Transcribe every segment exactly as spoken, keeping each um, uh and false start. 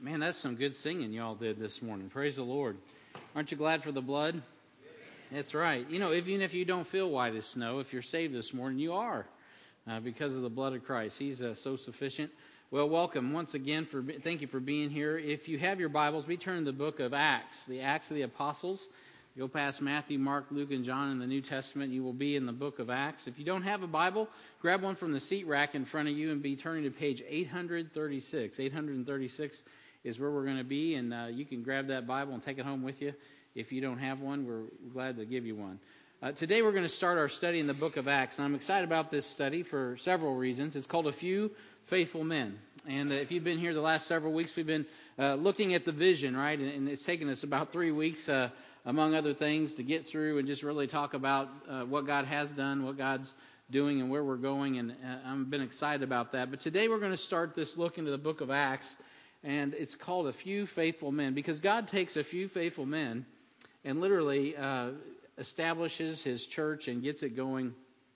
Man, that's some good singing y'all did this morning. Praise the Lord. Aren't you glad for the blood? That's right. You know, even if you don't feel white as snow, if you're saved this morning, you are uh, because of the blood of Christ. He's uh, so sufficient. Well, welcome once again. For Thank you for being here. If you have your Bibles, we turn to the book of Acts, the Acts of the Apostles. Go past Matthew, Mark, Luke, and John in the New Testament. You will be in the book of Acts. If you don't have a Bible, grab one from the seat rack in front of you and be turning to page eight thirty-six. eight thirty-six is where we're going to be, and uh, you can grab that Bible and take it home with you. If you don't have one, we're glad to give you one. Uh, today we're going to start our study in the book of Acts, and I'm excited about this study for several reasons. It's called A Few Faithful Men. And uh, if you've been here the last several weeks, we've been uh, looking at the vision, right? And, and it's taken us about three weeks uh, among other things, to get through and just really talk about uh, what God has done, what God's doing, and where we're going. And uh, I've been excited about that. But today we're going to start this look into the book of Acts, and it's called A Few Faithful Men, because God takes a few faithful men and literally uh, establishes His church and gets it going,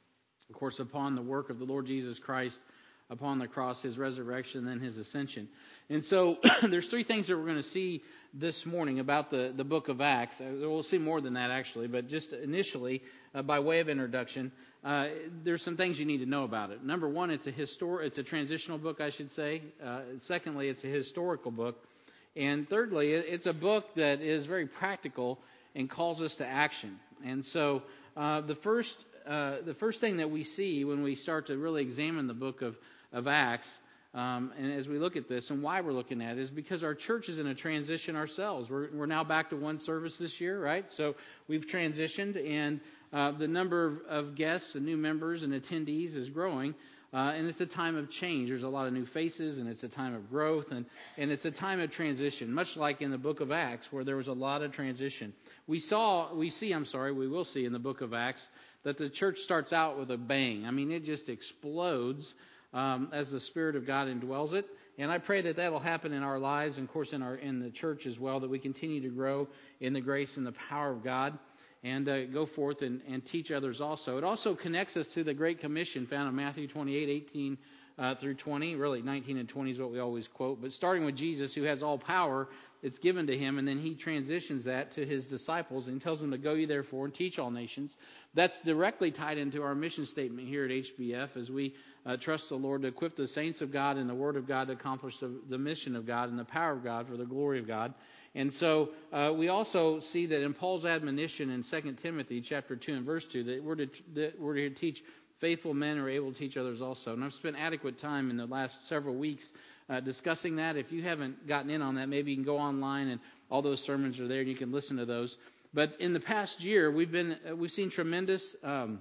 of course, upon the work of the Lord Jesus Christ, upon the cross, His resurrection, and then His ascension. And so there's three things that we're going to see this morning about the, the book of Acts. We'll see more than that, actually, but just initially, uh, by way of introduction, uh, there's some things you need to know about it. Number one, it's a histor- it's a transitional book, I should say. Uh, secondly, it's a historical book. And thirdly, it's a book that is very practical and calls us to action. And so uh, the first uh, the first thing that we see when we start to really examine the book of, of Acts, Um, and as we look at this, and why we're looking at it, is because our church is in a transition ourselves. We're, we're now back to one service this year, right? So we've transitioned, and uh, the number of, of guests and new members and attendees is growing. Uh, and it's a time of change. There's a lot of new faces, and it's a time of growth, and, and it's a time of transition, much like in the book of Acts, where there was a lot of transition. We saw, we see, I'm sorry, we will see in the book of Acts that the church starts out with a bang. I mean, it just explodes Um, as the Spirit of God indwells it. And I pray that that will happen in our lives, and of course in our in the church as well, that we continue to grow in the grace and the power of God, and uh, go forth and, and teach others also. It also connects us to the Great Commission found in Matthew twenty-eight, eighteen uh, through twenty. Really, nineteen and twenty is what we always quote. But starting with Jesus, who has all power, it's given to Him, and then He transitions that to His disciples and tells them to go ye therefore and teach all nations. That's directly tied into our mission statement here at H B F, as we uh, trust the Lord to equip the saints of God and the Word of God to accomplish the, the mission of God and the power of God for the glory of God. And so uh, we also see that in Paul's admonition in Second Timothy chapter two and verse two, that we're to, that we're to teach faithful men are able to teach others also. And I've spent adequate time in the last several weeks uh, discussing that. If you haven't gotten in on that, maybe you can go online, and all those sermons are there, and you can listen to those. But in the past year, we've been uh, we've seen tremendous um,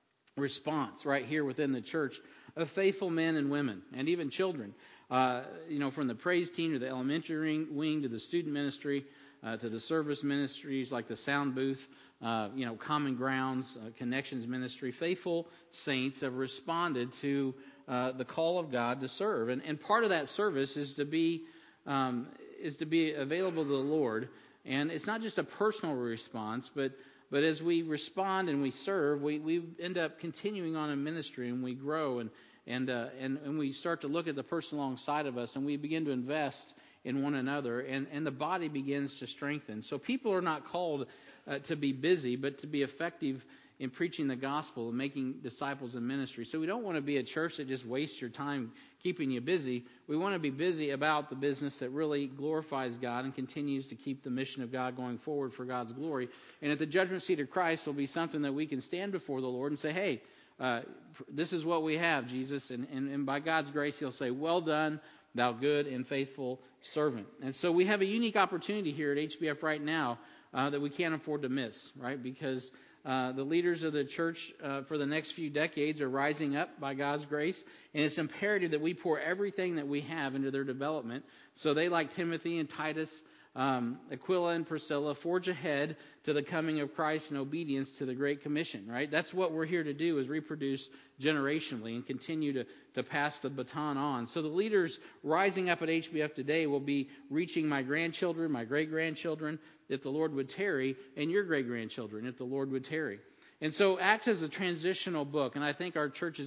response right here within the church of faithful men and women, and even children. Uh, you know, from the praise team to the elementary wing to the student ministry uh, to the service ministries like the sound booth, uh, you know, Common Grounds, uh, Connections Ministry. Faithful saints have responded to uh, the call of God to serve, and and part of that service is to be um, is to be available to the Lord. And it's not just a personal response, but but as we respond and we serve, we, we end up continuing on in ministry, and we grow, and and, uh, and and we start to look at the person alongside of us, and we begin to invest in one another, and, and the body begins to strengthen. So people are not called uh, to be busy, but to be effective in preaching the gospel and making disciples in ministry. So we don't want to be a church that just wastes your time keeping you busy. We want to be busy about the business that really glorifies God and continues to keep the mission of God going forward for God's glory. And at the judgment seat of Christ will be something that we can stand before the Lord and say, hey, uh, this is what we have, Jesus. And, and, and by God's grace, He'll say, well done, thou good and faithful servant. And so we have a unique opportunity here at H B F right now uh, that we can't afford to miss, right? Because Uh, the leaders of the church uh, for the next few decades are rising up by God's grace, and it's imperative that we pour everything that we have into their development. So they, like Timothy and Titus, um, Aquila and Priscilla, forge ahead to the coming of Christ in obedience to the Great Commission, right? That's what we're here to do, is reproduce generationally and continue to, to pass the baton on. So the leaders rising up at H B F today will be reaching my grandchildren, my great-grandchildren, if the Lord would tarry, and your great-grandchildren, if the Lord would tarry. And so Acts is a transitional book, and I think our church is in a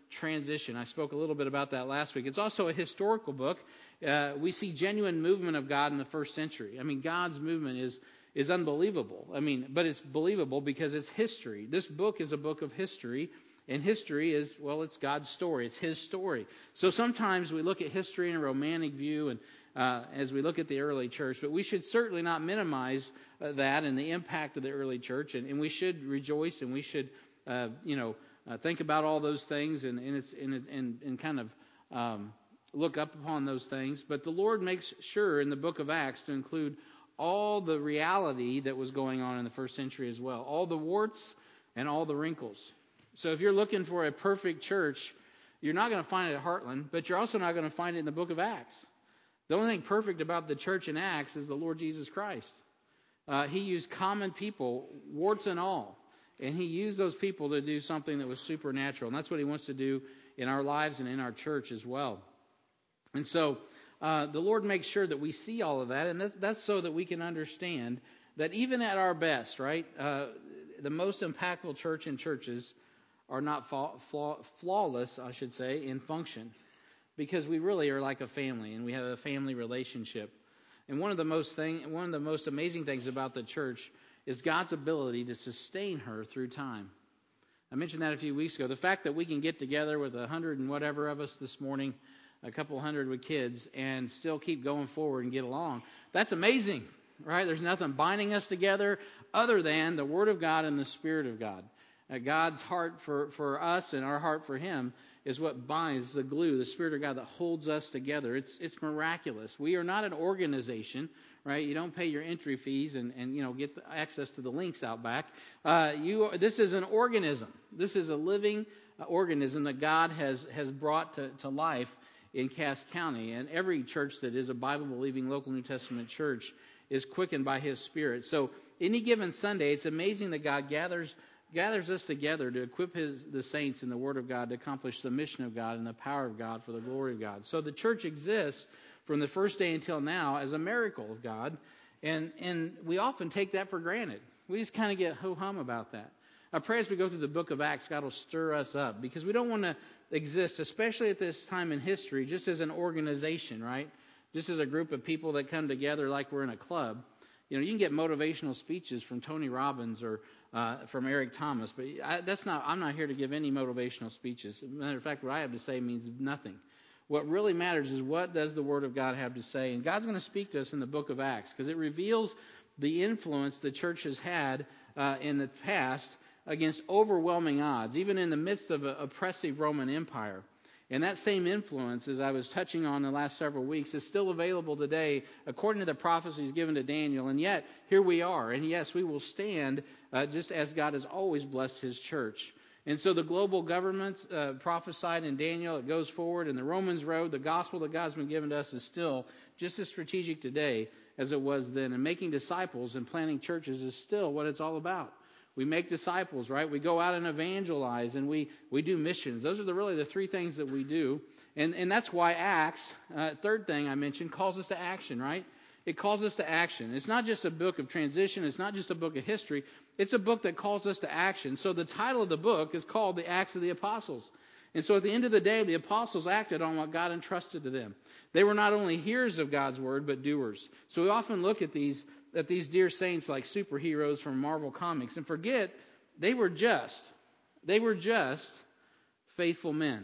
transition. I spoke a little bit about that last week. It's also a historical book. Uh, we see genuine movement of God in the first century. I mean, God's movement is is unbelievable. I mean, but it's believable because it's history. This book is a book of history, and history is, well, it's God's story. It's His story. So sometimes we look at history in a romantic view, and uh, as we look at the early church, but we should certainly not minimize uh, that and the impact of the early church, and, and we should rejoice, and we should, uh, you know, uh, think about all those things, and and it's and and, and kind of um, look up upon those things. But the Lord makes sure in the book of Acts to include all the reality that was going on in the first century as well, all the warts and all the wrinkles. So if you're looking for a perfect church, you're not going to find it at Heartland, but you're also not going to find it in the book of Acts. The only thing perfect about the church in Acts is the Lord Jesus Christ. Uh, he used common people, warts and all, and He used those people to do something that was supernatural, and that's what He wants to do in our lives and in our church as well. And so Uh, the Lord makes sure that we see all of that, and that, that's so that we can understand that even at our best, right, uh, the most impactful church in churches are not flaw, flaw, flawless, I should say, in function, because we really are like a family, and we have a family relationship. And one of the most thing, one of the most amazing things about the church is God's ability to sustain her through time. I mentioned that a few weeks ago. The fact that we can get together with a hundred and whatever of us this morning, a couple hundred with kids, and still keep going forward and get along. That's amazing, right? There's nothing binding us together other than the Word of God and the Spirit of God. Uh, God's heart for, for us and our heart for Him is what binds the glue, the Spirit of God that holds us together. It's it's miraculous. We are not an organization, right? You don't pay your entry fees and, and you know get the access to the links out back. Uh, you this is an organism. This is a living organism that God has has brought to, to life in Cass County, and every church that is a Bible-believing local New Testament church is quickened by His Spirit. So any given Sunday, it's amazing that God gathers gathers us together to equip His the saints in the Word of God to accomplish the mission of God and the power of God for the glory of God. So the church exists from the first day until now as a miracle of God, and and we often take that for granted. We just kind of get ho-hum about that. I pray as we go through the book of Acts, God will stir us up, because we don't want to exist, especially at this time in history, just as an organization, right? Just as a group of people that come together like we're in a club. You know, you can get motivational speeches from Tony Robbins or uh, from Eric Thomas, but I, that's not. I'm not here to give any motivational speeches. As a matter of fact, what I have to say means nothing. What really matters is what does the Word of God have to say, and God's going to speak to us in the book of Acts, because it reveals the influence the church has had uh, in the past against overwhelming odds, even in the midst of an oppressive Roman Empire. And that same influence, as I was touching on the last several weeks, is still available today according to the prophecies given to Daniel. And yet, here we are. And yes, we will stand uh, just as God has always blessed His church. And so the global government uh, prophesied in Daniel, it goes forward. And the Romans road, the gospel that God's been given to us is still just as strategic today as it was then. And making disciples and planting churches is still what it's all about. We make disciples, right? We go out and evangelize, and we, we do missions. Those are the, really the three things that we do. And and that's why Acts, uh, third thing I mentioned, calls us to action, right? It calls us to action. It's not just a book of transition. It's not just a book of history. It's a book that calls us to action. So the title of the book is called The Acts of the Apostles. And so at the end of the day, the apostles acted on what God entrusted to them. They were not only hearers of God's word, but doers. So we often look at these at these dear saints like superheroes from Marvel Comics and forget they were just, they were just faithful men.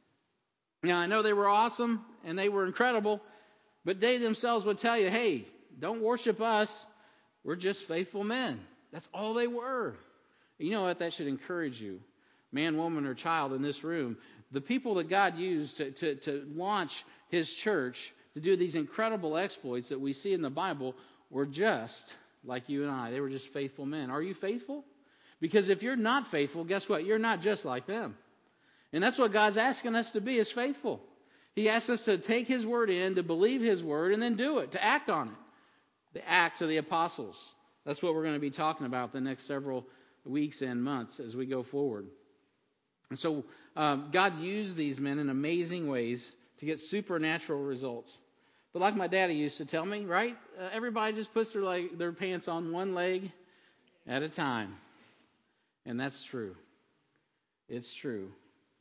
Now, I know they were awesome and they were incredible, but they themselves would tell you, hey, don't worship us. We're just faithful men. That's all they were. You know what? That should encourage you, man, woman, or child in this room. The people that God used to, to, to launch His church, to do these incredible exploits that we see in the Bible, were just like you and I. They were just faithful men. Are you faithful? Because if you're not faithful, guess what? You're not just like them. And that's what God's asking us to be, is faithful. He asks us to take His word in, to believe His word, and then do it, to act on it. The Acts of the Apostles. That's what we're going to be talking about the next several weeks and months as we go forward. And so um, God used these men in amazing ways to get supernatural results. But like my daddy used to tell me, right? Uh, everybody just puts their leg, their pants on one leg at a time. And that's true. It's true.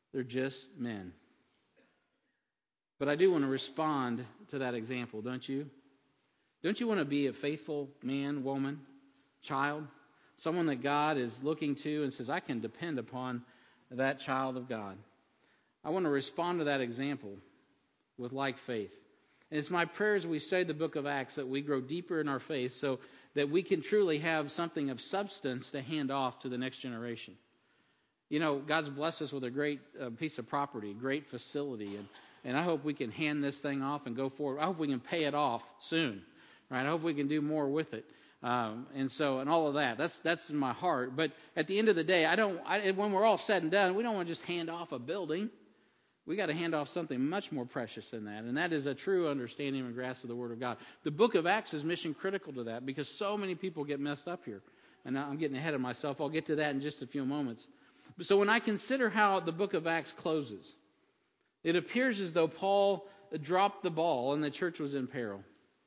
They're just men. But I do want to respond to that example, don't you? Don't you want to be a faithful man, woman, child? Someone that God is looking to and says, I can depend upon that child of God. I want to respond to that example with like faith. And it's my prayer as we study the book of Acts that we grow deeper in our faith so that we can truly have something of substance to hand off to the next generation. You know, God's blessed us with a great uh, piece of property, great facility, and, and I hope we can hand this thing off and go forward. I hope we can pay it off soon, right? I hope we can do more with it. Um, and so, and all of that, that's that's in my heart. But at the end of the day, I don't. I, when we're all said and done, we don't want to just hand off a building. We got to hand off something much more precious than that, and that is a true understanding and grasp of the Word of God. The book of Acts is mission critical to that because so many people get messed up here. And now I'm getting ahead of myself. I'll get to that in just a few moments. So when I consider how the book of Acts closes, it appears as though Paul dropped the ball and the church was in peril.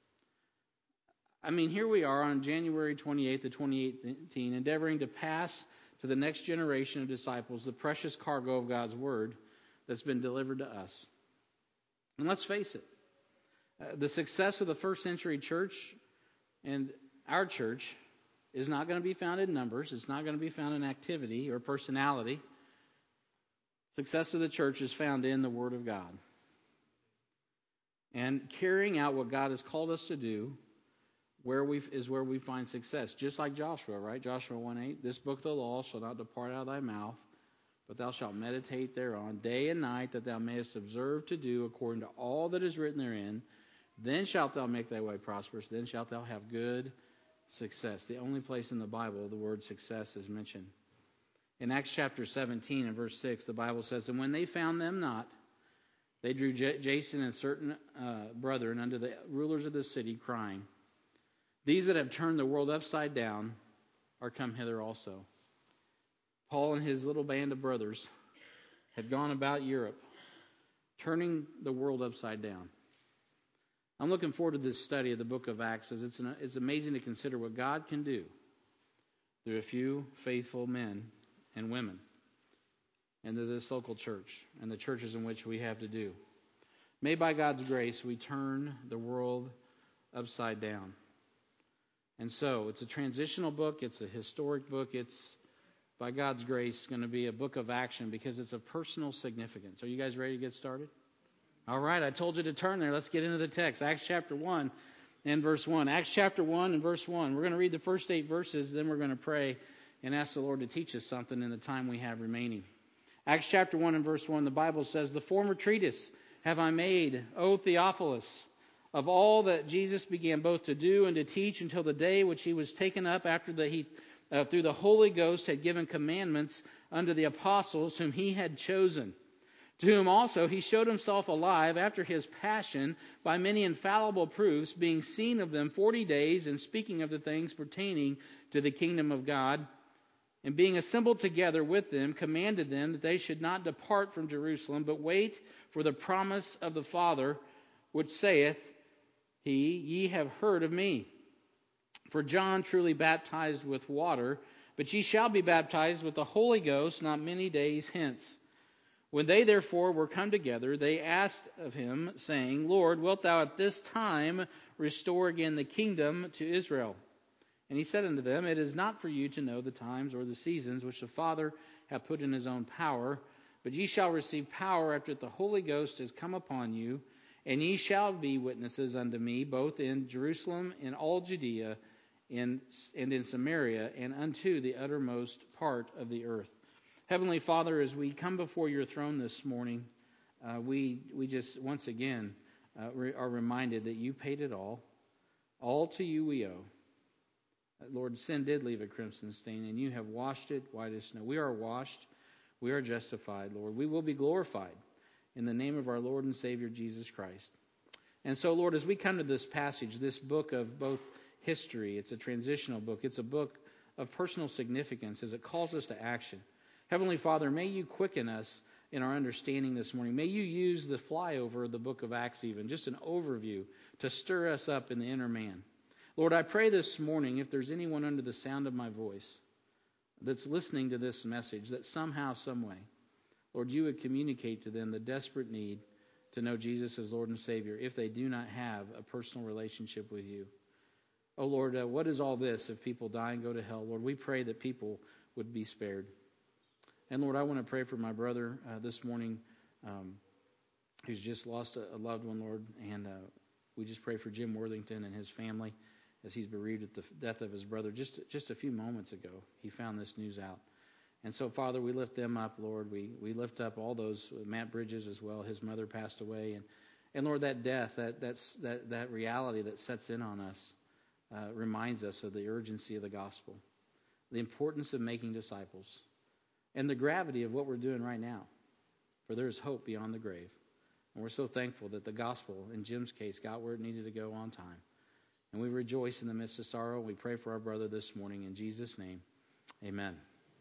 I mean, here we are on January twenty-eighth of twenty eighteen, endeavoring to pass to the next generation of disciples the precious cargo of God's Word that's been delivered to us. And let's face it, uh, the success of the first century church and our church is not going to be found in numbers. It's not going to be found in activity or personality. Success of the church is found in the Word of God. And carrying out what God has called us to do where we is where we find success. Just like Joshua, right? Joshua one eight, this book of the law shall not depart out of thy mouth, but thou shalt meditate thereon day and night, that thou mayest observe to do according to all that is written therein. Then shalt thou make thy way prosperous. Then shalt thou have good success. The only place in the Bible the word success is mentioned. In Acts chapter seventeen and verse six, the Bible says, and when they found them not, they drew J- Jason and certain uh, brethren unto the rulers of the city, crying, these that have turned the world upside down are come hither also. Paul and his little band of brothers had gone about Europe, turning the world upside down. I'm looking forward to this study of the book of Acts, as it's, an, it's amazing to consider what God can do through a few faithful men and women and to this local church and the churches in which we have to do. May by God's grace we turn the world upside down. And so it's a transitional book. It's a historic book. It's, by God's grace, going to be a book of action because it's of personal significance. Are you guys ready to get started? All right, I told you to turn there. Let's get into the text. Acts chapter one and verse one. Acts chapter one and verse one. We're going to read the first eight verses, then we're going to pray and ask the Lord to teach us something in the time we have remaining. Acts chapter one and verse one, the Bible says, the former treatise have I made, O Theophilus, of all that Jesus began both to do and to teach until the day which he was taken up, after that he uh, through the Holy Ghost had given commandments unto the apostles whom he had chosen, to whom also he showed himself alive after his passion by many infallible proofs, being seen of them forty days, and speaking of the things pertaining to the kingdom of God. And being assembled together with them, commanded them that they should not depart from Jerusalem, but wait for the promise of the Father, which saith he, ye have heard of me. For John truly baptized with water, but ye shall be baptized with the Holy Ghost not many days hence. When they therefore were come together, they asked of him, saying, Lord, wilt thou at this time restore again the kingdom to Israel? And he said unto them, it is not for you to know the times or the seasons which the Father hath put in his own power, but ye shall receive power after that the Holy Ghost is come upon you, and ye shall be witnesses unto me, both in Jerusalem, in all Judea, in, and in Samaria, and unto the uttermost part of the earth. Heavenly Father, as we come before your throne this morning, uh, we we just once again uh, re- are reminded that you paid it all. All to you we owe. Uh, Lord, sin did leave a crimson stain, and you have washed it white as snow. We are washed. We are justified, Lord. We will be glorified in the name of our Lord and Savior, Jesus Christ. And so, Lord, as we come to this passage, this book of both history, it's a transitional book. It's a book of personal significance as it calls us to action. Heavenly Father, may you quicken us in our understanding this morning. May you use the flyover of the book of Acts even, just an overview, to stir us up in the inner man. Lord, I pray this morning, if there's anyone under the sound of my voice that's listening to this message, that somehow, some way, Lord, you would communicate to them the desperate need to know Jesus as Lord and Savior if they do not have a personal relationship with you. Oh, Lord, uh, what is all this if people die and go to hell? Lord, we pray that people would be spared. And Lord, I want to pray for my brother uh, this morning um, who's just lost a, a loved one, Lord. And uh, we just pray for Jim Worthington and his family as he's bereaved at the death of his brother. Just, just a few moments ago, he found this news out. And so, Father, we lift them up, Lord. We we lift up all those, Matt Bridges as well. His mother passed away. And, and Lord, that death, that that's, that, that reality that sets in on us uh, reminds us of the urgency of the gospel, the importance of making disciples, and the gravity of what we're doing right now. For there is hope beyond the grave. And we're so thankful that the gospel, in Jim's case, got where it needed to go on time. And we rejoice in the midst of sorrow. We pray for our brother this morning. In Jesus' name, amen.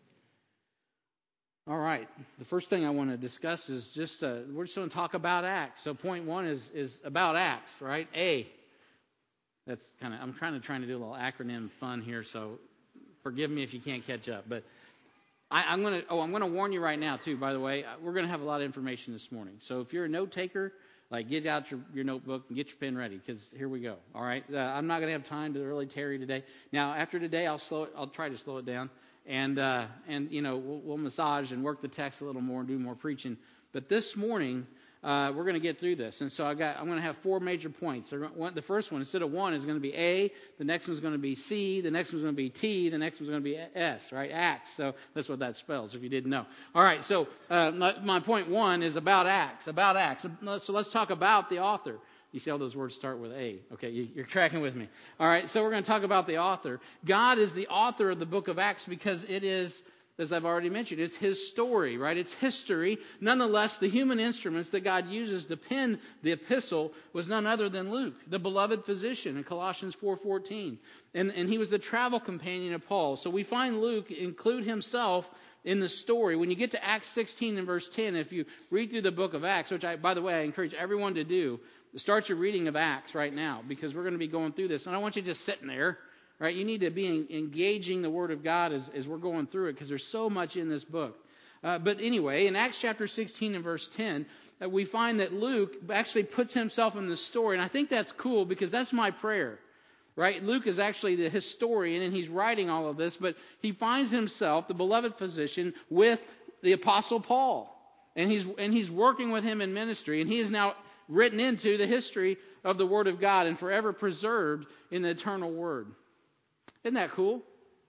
All right. The first thing I want to discuss is just, uh, we're just going to talk about Acts. So point one is is about Acts, right? A. That's kind of, I'm trying to trying to do a little acronym fun here, so forgive me if you can't catch up. But I, I'm going to, oh, I'm going to warn you right now, too, by the way. We're going to have a lot of information this morning. So if you're a note taker, like get out your, your notebook and get your pen ready, because here we go. All right. Uh, I'm not going to have time to really tarry today. Now, after today, I'll slow it, I'll try to slow it down. And, uh, and you know, we'll, we'll massage and work the text a little more and do more preaching. But this morning, uh, we're going to get through this. And so I got, I'm going to have four major points. The first one, instead of one, is going to be A. The next one's going to be C. The next one's going to be T. The next one's going to be S, right? Acts. So that's what that spells, if you didn't know. All right, so uh, my, my point one is about Acts, about Acts. So let's talk about the author. You see all those words start with A. Okay, you're tracking with me. All right, so we're going to talk about the author. God is the author of the book of Acts because it is, as I've already mentioned, it's His story, right? It's history. Nonetheless, the human instruments that God uses to pen the epistle was none other than Luke, the beloved physician in Colossians four fourteen. And, and he was the travel companion of Paul. So we find Luke include himself in the story. When you get to Acts sixteen and verse ten, if you read through the book of Acts, which I, by the way, I encourage everyone to do, start your reading of Acts right now, because we're going to be going through this. And I want you just sitting there, right? You need to be engaging the Word of God as, as we're going through it, because there's so much in this book. Uh, but anyway, in Acts chapter sixteen and verse ten, uh, we find that Luke actually puts himself in the story. And I think that's cool, because that's my prayer, right? Luke is actually the historian, and he's writing all of this, but he finds himself, the beloved physician, with the Apostle Paul. And he's, and he's working with him in ministry, and he is now written into the history of the Word of God and forever preserved in the eternal Word. Isn't that cool?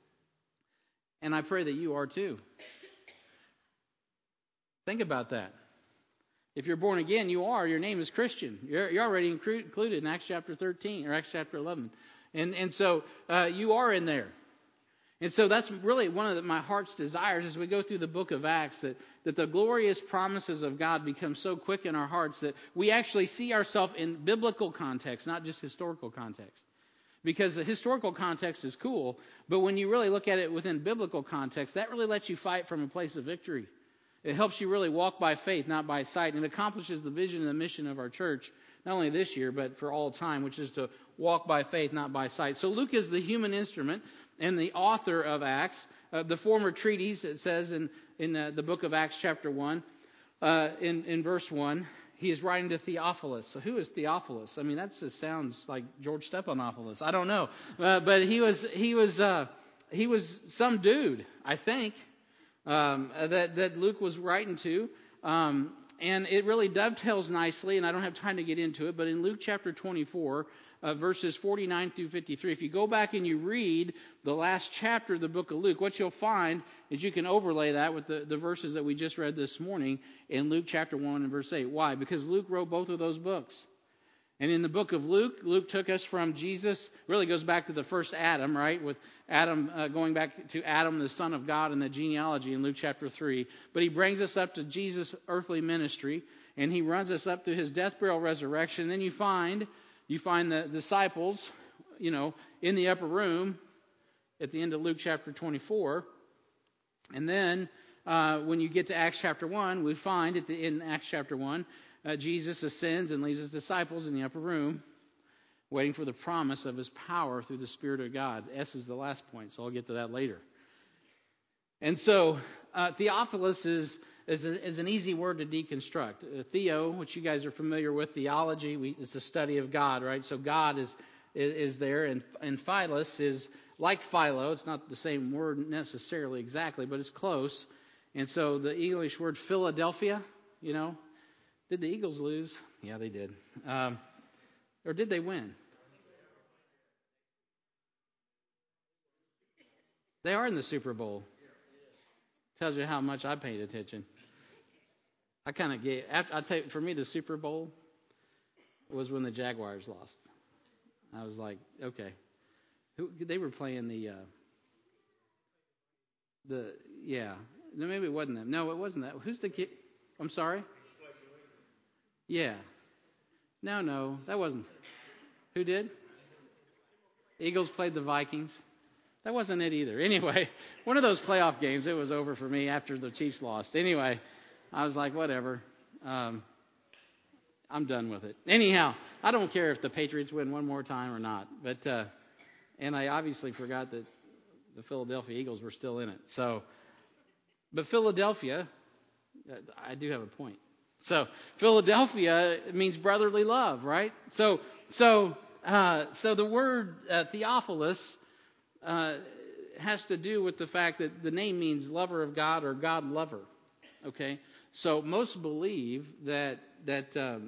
And I pray that you are too. Think about that. If you're born again, you are. Your name is Christian. You're, you're already included in Acts chapter thirteen or Acts chapter eleven. And, and so uh, you are in there. And so that's really one of the, my heart's desires as we go through the book of Acts, that, that the glorious promises of God become so quick in our hearts that we actually see ourselves in biblical context, not just historical context. Because the historical context is cool, but when you really look at it within biblical context, that really lets you fight from a place of victory. It helps you really walk by faith, not by sight, and it accomplishes the vision and the mission of our church, not only this year, but for all time, which is to walk by faith, not by sight. So Luke is the human instrument and the author of Acts. Uh, the former treatise, it says in, in uh, the book of Acts chapter one, uh, in, in verse one, he is writing to Theophilus. So who is Theophilus? I mean, that just sounds like George Stephanopoulos. I don't know. Uh, but he was he was, uh, he was some dude, I think, um, that, that Luke was writing to. Um, and it really dovetails nicely, and I don't have time to get into it, but in Luke chapter twenty-four, Uh, verses forty-nine through fifty-three. If you go back and you read the last chapter of the book of Luke, what you'll find is you can overlay that with the, the verses that we just read this morning in Luke chapter one and verse eight. Why? Because Luke wrote both of those books. And in the book of Luke, Luke took us from Jesus, really goes back to the first Adam, right? With Adam, uh, going back to Adam, the son of God, and the genealogy in Luke chapter three. But he brings us up to Jesus' earthly ministry, and he runs us up to his death, burial, resurrection. And then you find... You find the disciples, you know, in the upper room at the end of Luke chapter twenty-four. And then uh, when you get to Acts chapter one, we find at the, in Acts chapter one, uh, Jesus ascends and leaves his disciples in the upper room, waiting for the promise of his power through the Spirit of God. S is the last point, so I'll get to that later. And so uh, Theophilus is is, a, is an easy word to deconstruct. Uh, theo, which you guys are familiar with, theology, we, is the study of God, right? So God is is, is there, and and Philos is like Philo. It's not the same word necessarily exactly, but it's close. And so the English word Philadelphia, you know, did the Eagles lose? Yeah, they did. Um, or did they win? They are in the Super Bowl. Tells you how much I paid attention. I kind of gave. After, I tell you, for me, the Super Bowl was when the Jaguars lost. I was like, okay, who they were playing the uh, the yeah. No, maybe it wasn't them. No, it wasn't that. Who's the kid? I'm sorry. Yeah. No, no, that wasn't. Who did? Eagles played the Vikings. That wasn't it either. Anyway, one of those playoff games, it was over for me after the Chiefs lost. Anyway, I was like, whatever. Um, I'm done with it. Anyhow, I don't care if the Patriots win one more time or not. But uh, and I obviously forgot that the Philadelphia Eagles were still in it. So, but Philadelphia, I do have a point. So Philadelphia means brotherly love, right? So so uh, so the word uh, Theophilus uh, has to do with the fact that the name means lover of God or God lover. Okay, so most believe that that um,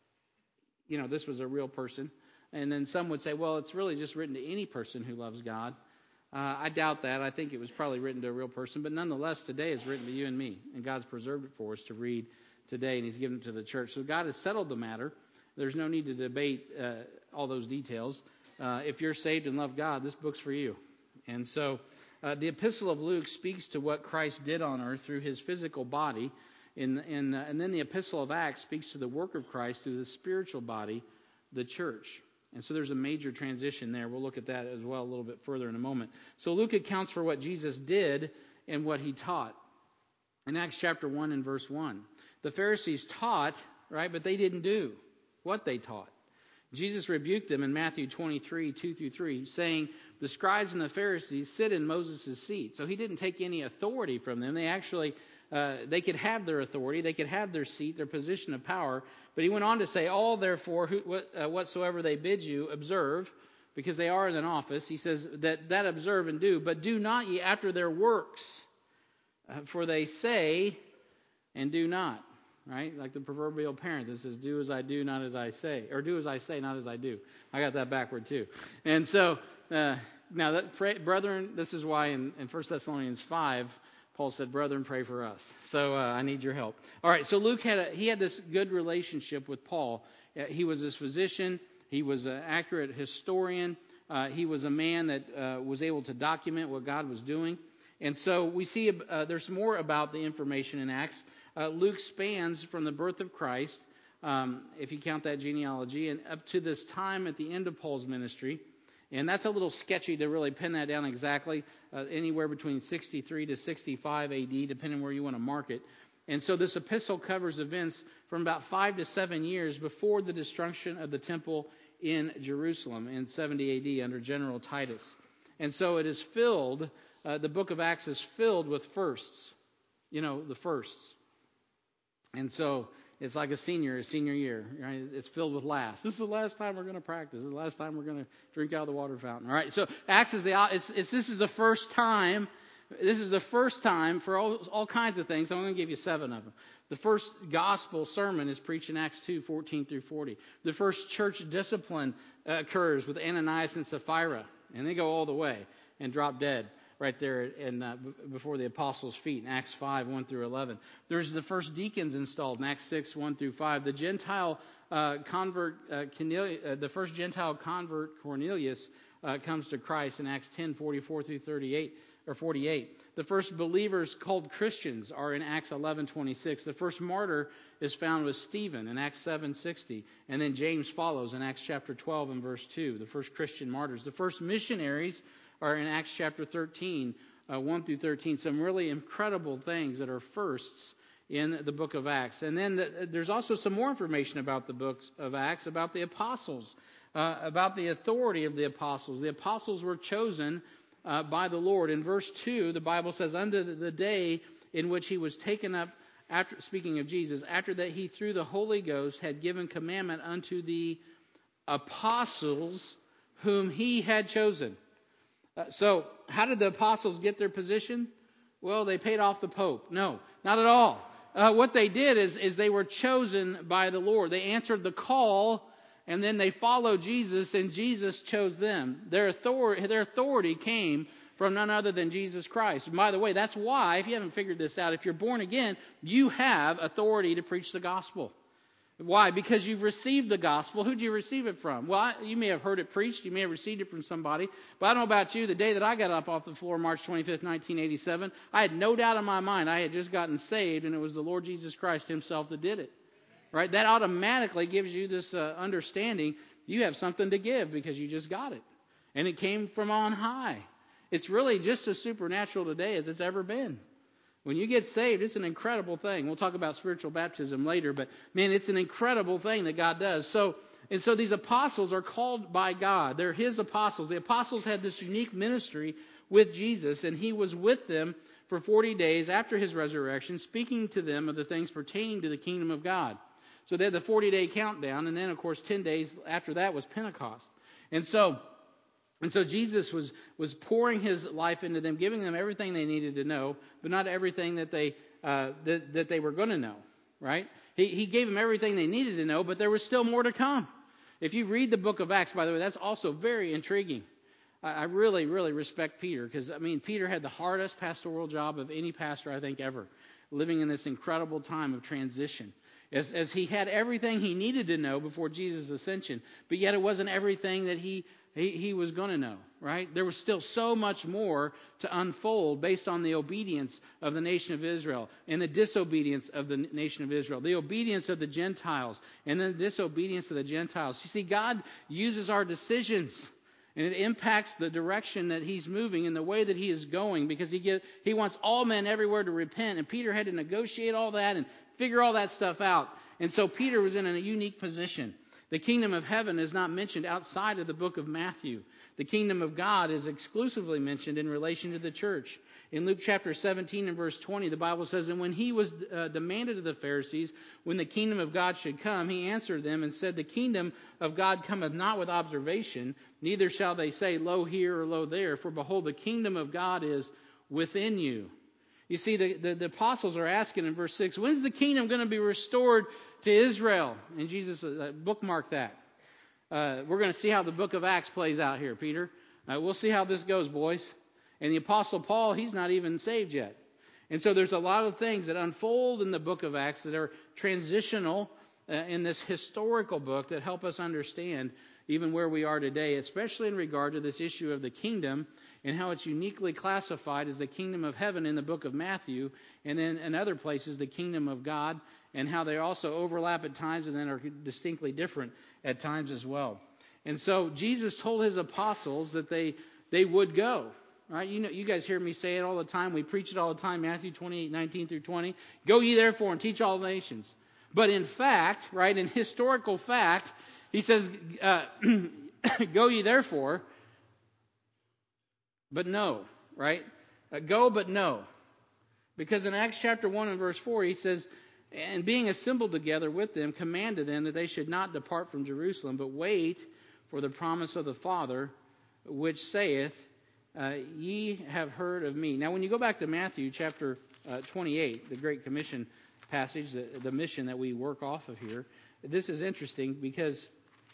you know this was a real person, and then some would say, well, it's really just written to any person who loves God. Uh, I doubt that. I think it was probably written to a real person, but nonetheless, today it's written to you and me, and God's preserved it for us to read today, and He's given it to the church. So God has settled the matter. There's no need to debate uh, all those details. Uh, if you're saved and love God, this book's for you. And so uh, the Epistle of Luke speaks to what Christ did on earth through His physical body, in, in, uh, and then the Epistle of Acts speaks to the work of Christ through the spiritual body, the church. And so there's a major transition there. We'll look at that as well a little bit further in a moment. So Luke accounts for what Jesus did and what He taught. In Acts chapter one and verse one, the Pharisees taught, right, but they didn't do what they taught. Jesus rebuked them in Matthew twenty-three, two through three, saying, the scribes and the Pharisees sit in Moses' seat. So He didn't take any authority from them. They actually, uh, they could have their authority. They could have their seat, their position of power. But He went on to say, all therefore, who, what, uh, whatsoever they bid you, observe, because they are in an office. He says that, that observe and do, but do not ye after their works, uh, for they say and do not. Right? Like the proverbial parent that says, do as I do, not as I say. Or do as I say, not as I do. I got that backward too. And so, uh, now, that, pray, brethren, this is why in, in First Thessalonians five, Paul said, brethren, pray for us. So uh, I need your help. All right, so Luke had a, he had this good relationship with Paul. Uh, he was his physician. He was an accurate historian. Uh, he was a man that uh, was able to document what God was doing. And so we see uh, there's more about the information in Acts. Uh, Luke spans from the birth of Christ, um, if you count that genealogy, and up to this time at the end of Paul's ministry. And that's a little sketchy to really pin that down exactly, uh, anywhere between sixty-three to sixty-five A D, depending where you want to mark it. And so this epistle covers events from about five to seven years before the destruction of the temple in Jerusalem in seventy A D under General Titus. And so it is filled, uh, the book of Acts is filled with firsts, you know, the firsts. And so it's like a senior, a senior year, right? It's filled with laughs. This is the last time we're going to practice. This is the last time we're going to drink out of the water fountain. All right. So Acts is the, it's, it's, this is the first time, this is the first time for all, all kinds of things. I'm going to give you seven of them. The first gospel sermon is preached in Acts two, fourteen through forty. The first church discipline uh, occurs with Ananias and Sapphira. And they go all the way and drop dead right there in, uh, before the apostles' feet in Acts five, one through eleven. There's the first deacons installed in Acts six, one through five. The Gentile uh, convert, uh, Cornelius, uh, the first Gentile convert, Cornelius, uh, comes to Christ in Acts ten, forty-four through thirty-eight, or forty-eight. The first believers called Christians are in Acts eleven, twenty-six. The first martyr is found with Stephen in Acts seven, sixty. And then James follows in Acts chapter twelve and verse two, the first Christian martyrs. The first missionaries are in Acts chapter thirteen, uh, one through thirteen. Some really incredible things that are firsts in the book of Acts. And then the, there's also some more information about the books of Acts, about the apostles, uh, about the authority of the apostles. The apostles were chosen uh, by the Lord. In verse two, the Bible says, unto the day in which He was taken up after speaking of Jesus, after that he through the Holy Ghost had given commandment unto the apostles whom he had chosen. Uh, so, how did the apostles get their position? Well, they paid off the Pope. No, not at all. Uh, what they did is, is they were chosen by the Lord. They answered the call, and then they followed Jesus, and Jesus chose them. Their authority, their authority came from none other than Jesus Christ. And by the way, that's why, if you haven't figured this out, if you're born again, you have authority to preach the gospel. Why? Because you've received the gospel. Who'd you receive it from? Well, I, you may have heard it preached. You may have received it from somebody. But I don't know about you. The day that I got up off the floor, March twenty-fifth, nineteen eighty-seven, I had no doubt in my mind I had just gotten saved, and it was the Lord Jesus Christ himself that did it. Right? That automatically gives you this uh, understanding you have something to give because you just got it. And it came from on high. It's really just as supernatural today as it's ever been. When you get saved, it's an incredible thing. We'll talk about spiritual baptism later, but man, it's an incredible thing that God does. So, and so these apostles are called by God. They're his apostles. The apostles had this unique ministry with Jesus, and he was with them for forty days after his resurrection, speaking to them of the things pertaining to the kingdom of God. So they had the forty-day countdown, and then, of course, ten days after that was Pentecost. And so, and so Jesus was, was pouring his life into them, giving them everything they needed to know, but not everything that they uh, that, that they were going to know, right? He, he gave them everything they needed to know, but there was still more to come. If you read the book of Acts, by the way, that's also very intriguing. I, I really, really respect Peter because, I mean, Peter had the hardest pastoral job of any pastor, I think, ever, living in this incredible time of transition. As, as he had everything he needed to know before Jesus' ascension, but yet it wasn't everything that he He, he was going to know, right? There was still so much more to unfold based on the obedience of the nation of Israel and the disobedience of the nation of Israel, the obedience of the Gentiles and the disobedience of the Gentiles. You see, God uses our decisions, and it impacts the direction that he's moving and the way that he is going, because he get, he wants all men everywhere to repent, and Peter had to negotiate all that and figure all that stuff out. And so Peter was in a unique position. The kingdom of heaven is not mentioned outside of the book of Matthew. The kingdom of God is exclusively mentioned in relation to the church. In Luke chapter seventeen and verse twenty, the Bible says, "And when he was uh, demanded of the Pharisees when the kingdom of God should come, he answered them and said, The kingdom of God cometh not with observation, neither shall they say, Lo here or lo there, for behold, the kingdom of God is within you." You see, the, the, the apostles are asking in verse six, when's the kingdom going to be restored to Israel? And Jesus uh, bookmarked that. Uh, we're going to see how the book of Acts plays out here, Peter. Uh, we'll see how this goes, boys. And the apostle Paul, he's not even saved yet. And so there's a lot of things that unfold in the book of Acts that are transitional uh, in this historical book that help us understand even where we are today, especially in regard to this issue of the kingdom and how it's uniquely classified as the kingdom of heaven in the book of Matthew, and then in other places the kingdom of God, and how they also overlap at times and then are distinctly different at times as well. And so Jesus told his apostles that they they would go. Right? You know, you guys hear me say it all the time. We preach it all the time. Matthew twenty-eight, nineteen through twenty. Go ye therefore and teach all the nations. But in fact, right, in historical fact, he says, uh, go ye therefore, but no, right? Uh, go, but no. Because in Acts chapter one and verse four, he says, and being assembled together with them, commanded them that they should not depart from Jerusalem, but wait for the promise of the Father, which saith, uh, ye have heard of me. Now, when you go back to Matthew chapter uh, twenty-eight, the Great Commission passage, the, the mission that we work off of here, this is interesting because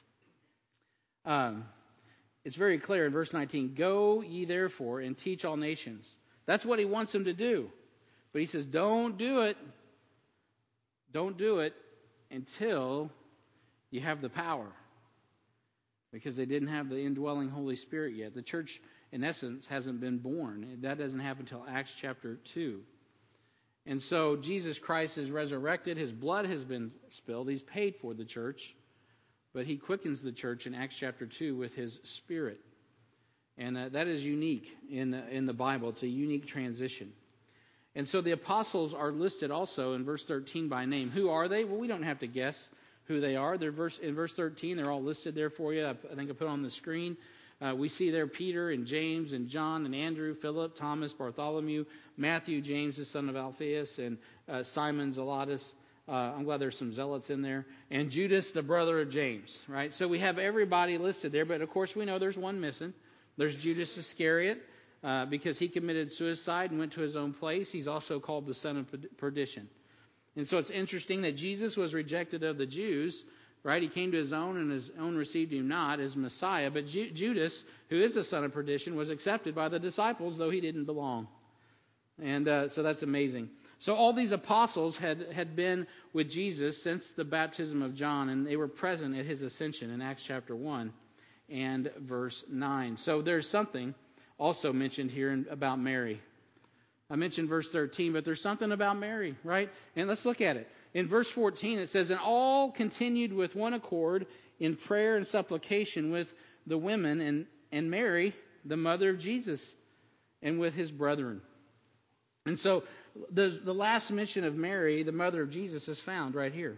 um, it's very clear in verse nineteen, go ye therefore and teach all nations. That's what he wants them to do. But he says, don't do it. Don't do it until you have the power. Because they didn't have the indwelling Holy Spirit yet. The church, in essence, hasn't been born. That doesn't happen until Acts chapter two. And so Jesus Christ is resurrected. His blood has been spilled. He's paid for the church. But he quickens the church in Acts chapter two with his Spirit. And uh, that is unique in, uh, in the Bible. It's a unique transition. And so the apostles are listed also in verse thirteen by name. Who are they? Well, we don't have to guess who they are. They're verse, in verse thirteen, they're all listed there for you. I, I think I put on the screen. Uh, we see there Peter and James and John and Andrew, Philip, Thomas, Bartholomew, Matthew, James, the son of Alphaeus, and uh, Simon Zelotes. Uh, I'm glad there's some zealots in there. And Judas, the brother of James, right? So we have everybody listed there, but of course we know there's one missing. There's Judas Iscariot, uh, because he committed suicide and went to his own place. He's also called the son of perdition. And so it's interesting that Jesus was rejected of the Jews, right? He came to his own, and his own received him not as Messiah. But Ju- Judas, who is the son of perdition, was accepted by the disciples, though he didn't belong. And uh, so that's amazing. So all these apostles had, had been with Jesus since the baptism of John, and they were present at his ascension in Acts chapter one and verse nine. So there's something also mentioned here in, about Mary. I mentioned verse thirteen, but there's something about Mary, right? And let's look at it. In verse fourteen, it says, "And all continued with one accord in prayer and supplication with the women, and, and Mary, the mother of Jesus, and with his brethren." And so the, the last mention of Mary, the mother of Jesus, is found right here.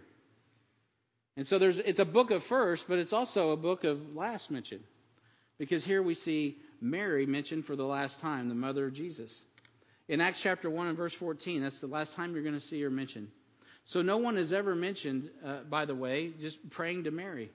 And so there's it's a book of first, but it's also a book of last mention. Because here we see Mary mentioned for the last time, the mother of Jesus. In Acts chapter one and verse fourteen, that's the last time you're going to see her mentioned. So no one has ever mentioned, uh, by the way, just praying to Mary.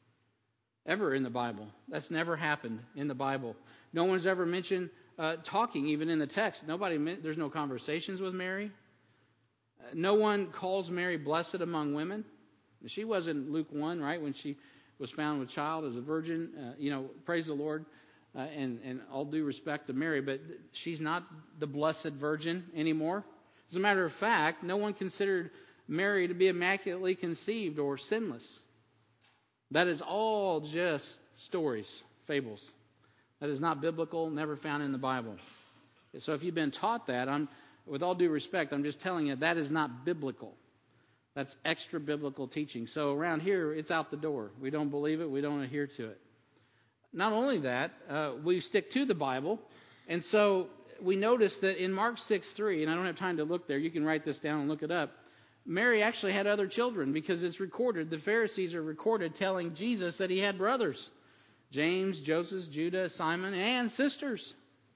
Ever in the Bible. That's never happened in the Bible. No one's ever mentioned uh, talking, even in the text. Nobody. There's no conversations with Mary. Uh, no one calls Mary blessed among women. She was in Luke one, right, when she was found with child as a virgin. Uh, you know, praise the Lord. Uh, and, and all due respect to Mary, but she's not the Blessed Virgin anymore. As a matter of fact, no one considered Mary to be immaculately conceived or sinless. That is all just stories, fables. That is not biblical, never found in the Bible. So if you've been taught that, I'm, with all due respect, I'm just telling you that is not biblical. That's extra biblical teaching. So around here, it's out the door. We don't believe it. We don't adhere to it. Not only that, uh, we stick to the Bible. And so we notice that in Mark six three, and I don't have time to look there. You can write this down and look it up. Mary actually had other children because it's recorded. The Pharisees are recorded telling Jesus that he had brothers. James, Joseph, Judah, Simon, and sisters.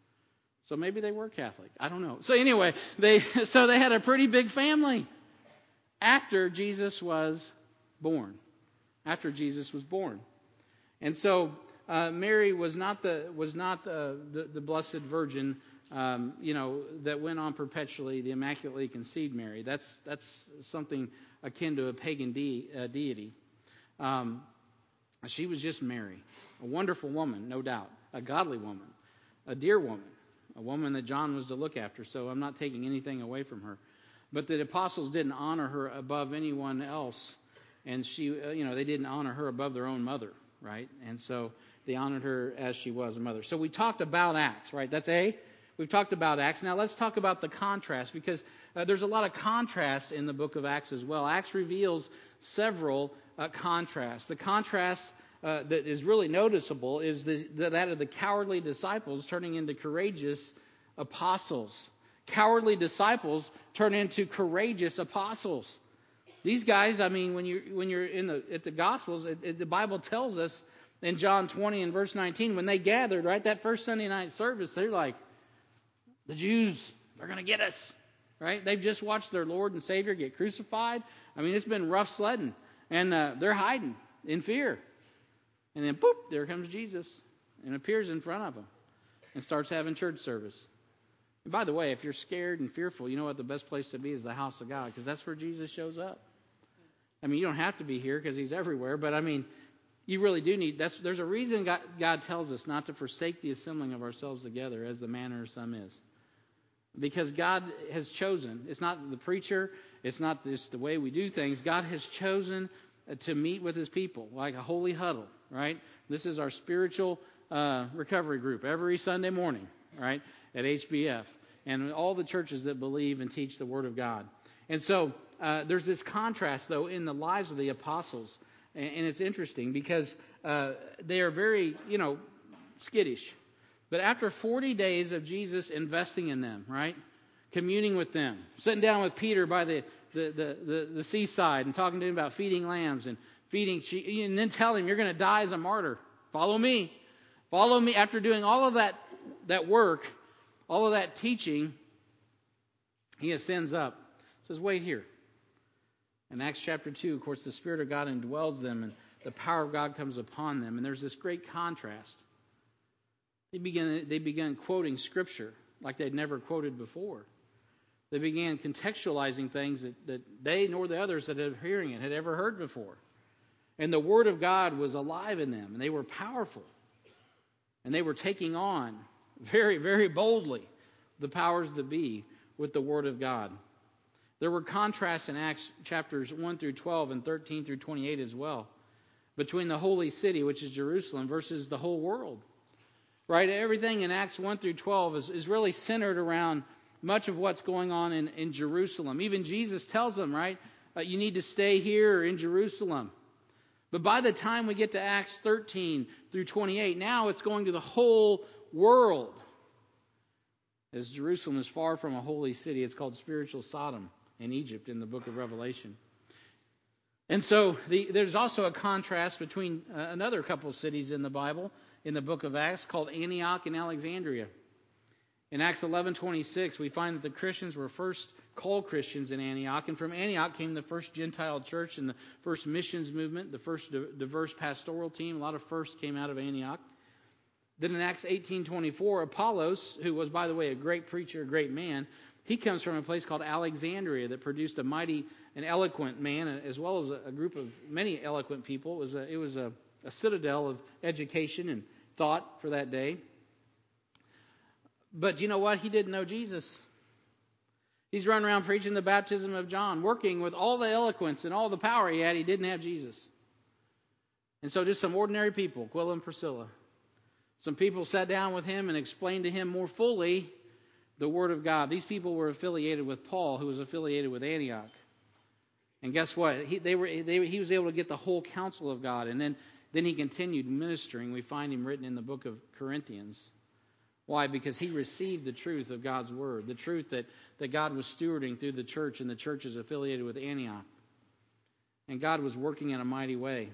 So maybe they were Catholic. I don't know. So anyway, they so they had a pretty big family after Jesus was born. After Jesus was born. And so uh, Mary was not the was not the, the, the Blessed Virgin, um, you know, that went on perpetually, the immaculately conceived Mary. That's that's something akin to a pagan de- uh, deity. Um, she was just Mary, a wonderful woman, no doubt, a godly woman, a dear woman, a woman that John was to look after. So I'm not taking anything away from her. But the apostles didn't honor her above anyone else, and she, uh, you know, they didn't honor her above their own mother, right? And so they honored her as she was a mother. So we talked about Acts, right? That's A. We've talked about Acts. Now let's talk about the contrast, because uh, there's a lot of contrast in the book of Acts as well. Acts reveals several uh, contrasts. The contrast uh, that is really noticeable is the, that of the cowardly disciples turning into courageous apostles. Cowardly disciples turn into courageous apostles. These guys, I mean, when you when you're in the at the Gospels, it, it, the Bible tells us in John twenty and verse nineteen, when they gathered, right, that first Sunday night service, they're like, the Jews, they're going to get us, right? They've just watched their Lord and Savior get crucified. I mean, it's been rough sledding, and uh, they're hiding in fear. And then, boop, there comes Jesus and appears in front of them and starts having church service. And by the way, if you're scared and fearful, you know what the best place to be is the house of God, because that's where Jesus shows up. I mean, you don't have to be here because he's everywhere, but I mean, you really do need, that's, there's a reason God, God tells us not to forsake the assembling of ourselves together as the manner of some is. Because God has chosen, it's not the preacher, it's not just the way we do things, God has chosen to meet with his people, like a holy huddle, right? This is our spiritual uh, recovery group every Sunday morning, right, at H B F. And all the churches that believe and teach the Word of God. And so uh, there's this contrast, though, in the lives of the apostles. And, and it's interesting because uh, they are very, you know, skittish. But after forty days of Jesus investing in them, right, communing with them, sitting down with Peter by the, the, the, the, the seaside and talking to him about feeding lambs and feeding sheep, and then telling him, you're going to die as a martyr. Follow me. Follow me. After doing all of that, that work, all of that teaching, he ascends up. He says, wait here. In Acts chapter two, of course, the Spirit of God indwells them and the power of God comes upon them. And there's this great contrast. They began, they began quoting Scripture like they'd never quoted before. They began contextualizing things that, that they nor the others that had hearing it had ever heard before. And the Word of God was alive in them, and they were powerful. And they were taking on very, very boldly the powers that be with the Word of God. There were contrasts in Acts chapters one through twelve and thirteen through twenty-eight as well, between the holy city, which is Jerusalem, versus the whole world. Right? Everything in Acts one through twelve is, is really centered around much of what's going on in, in Jerusalem. Even Jesus tells them, right, uh, you need to stay here in Jerusalem. But by the time we get to Acts thirteen through twenty-eight, now it's going to the whole world. As Jerusalem is far from a holy city, it's called spiritual Sodom in Egypt in the book of Revelation. And so the, there's also a contrast between uh, another couple of cities in the Bible, in the book of Acts, called Antioch and Alexandria. In Acts eleven twenty-six, we find that the Christians were first called Christians in Antioch, and from Antioch came the first Gentile church and the first missions movement, the first diverse pastoral team. A lot of firsts came out of Antioch. Then in Acts eighteen twenty-four, Apollos, who was, by the way, a great preacher, a great man, he comes from a place called Alexandria that produced a mighty and eloquent man, as well as a group of many eloquent people. It was a, it was a, a citadel of education and thought for that day. But you know what? He didn't know Jesus. He's running around preaching the baptism of John, working with all the eloquence and all the power he had. He didn't have Jesus. And so just some ordinary people, Aquila and Priscilla, some people sat down with him and explained to him more fully the Word of God. These people were affiliated with Paul, who was affiliated with Antioch. And guess what? He, they were, they, he was able to get the whole counsel of God. And then, then he continued ministering. We find him written in the book of Corinthians. Why? Because he received the truth of God's Word, the truth that, that God was stewarding through the church, and the church is affiliated with Antioch. And God was working in a mighty way.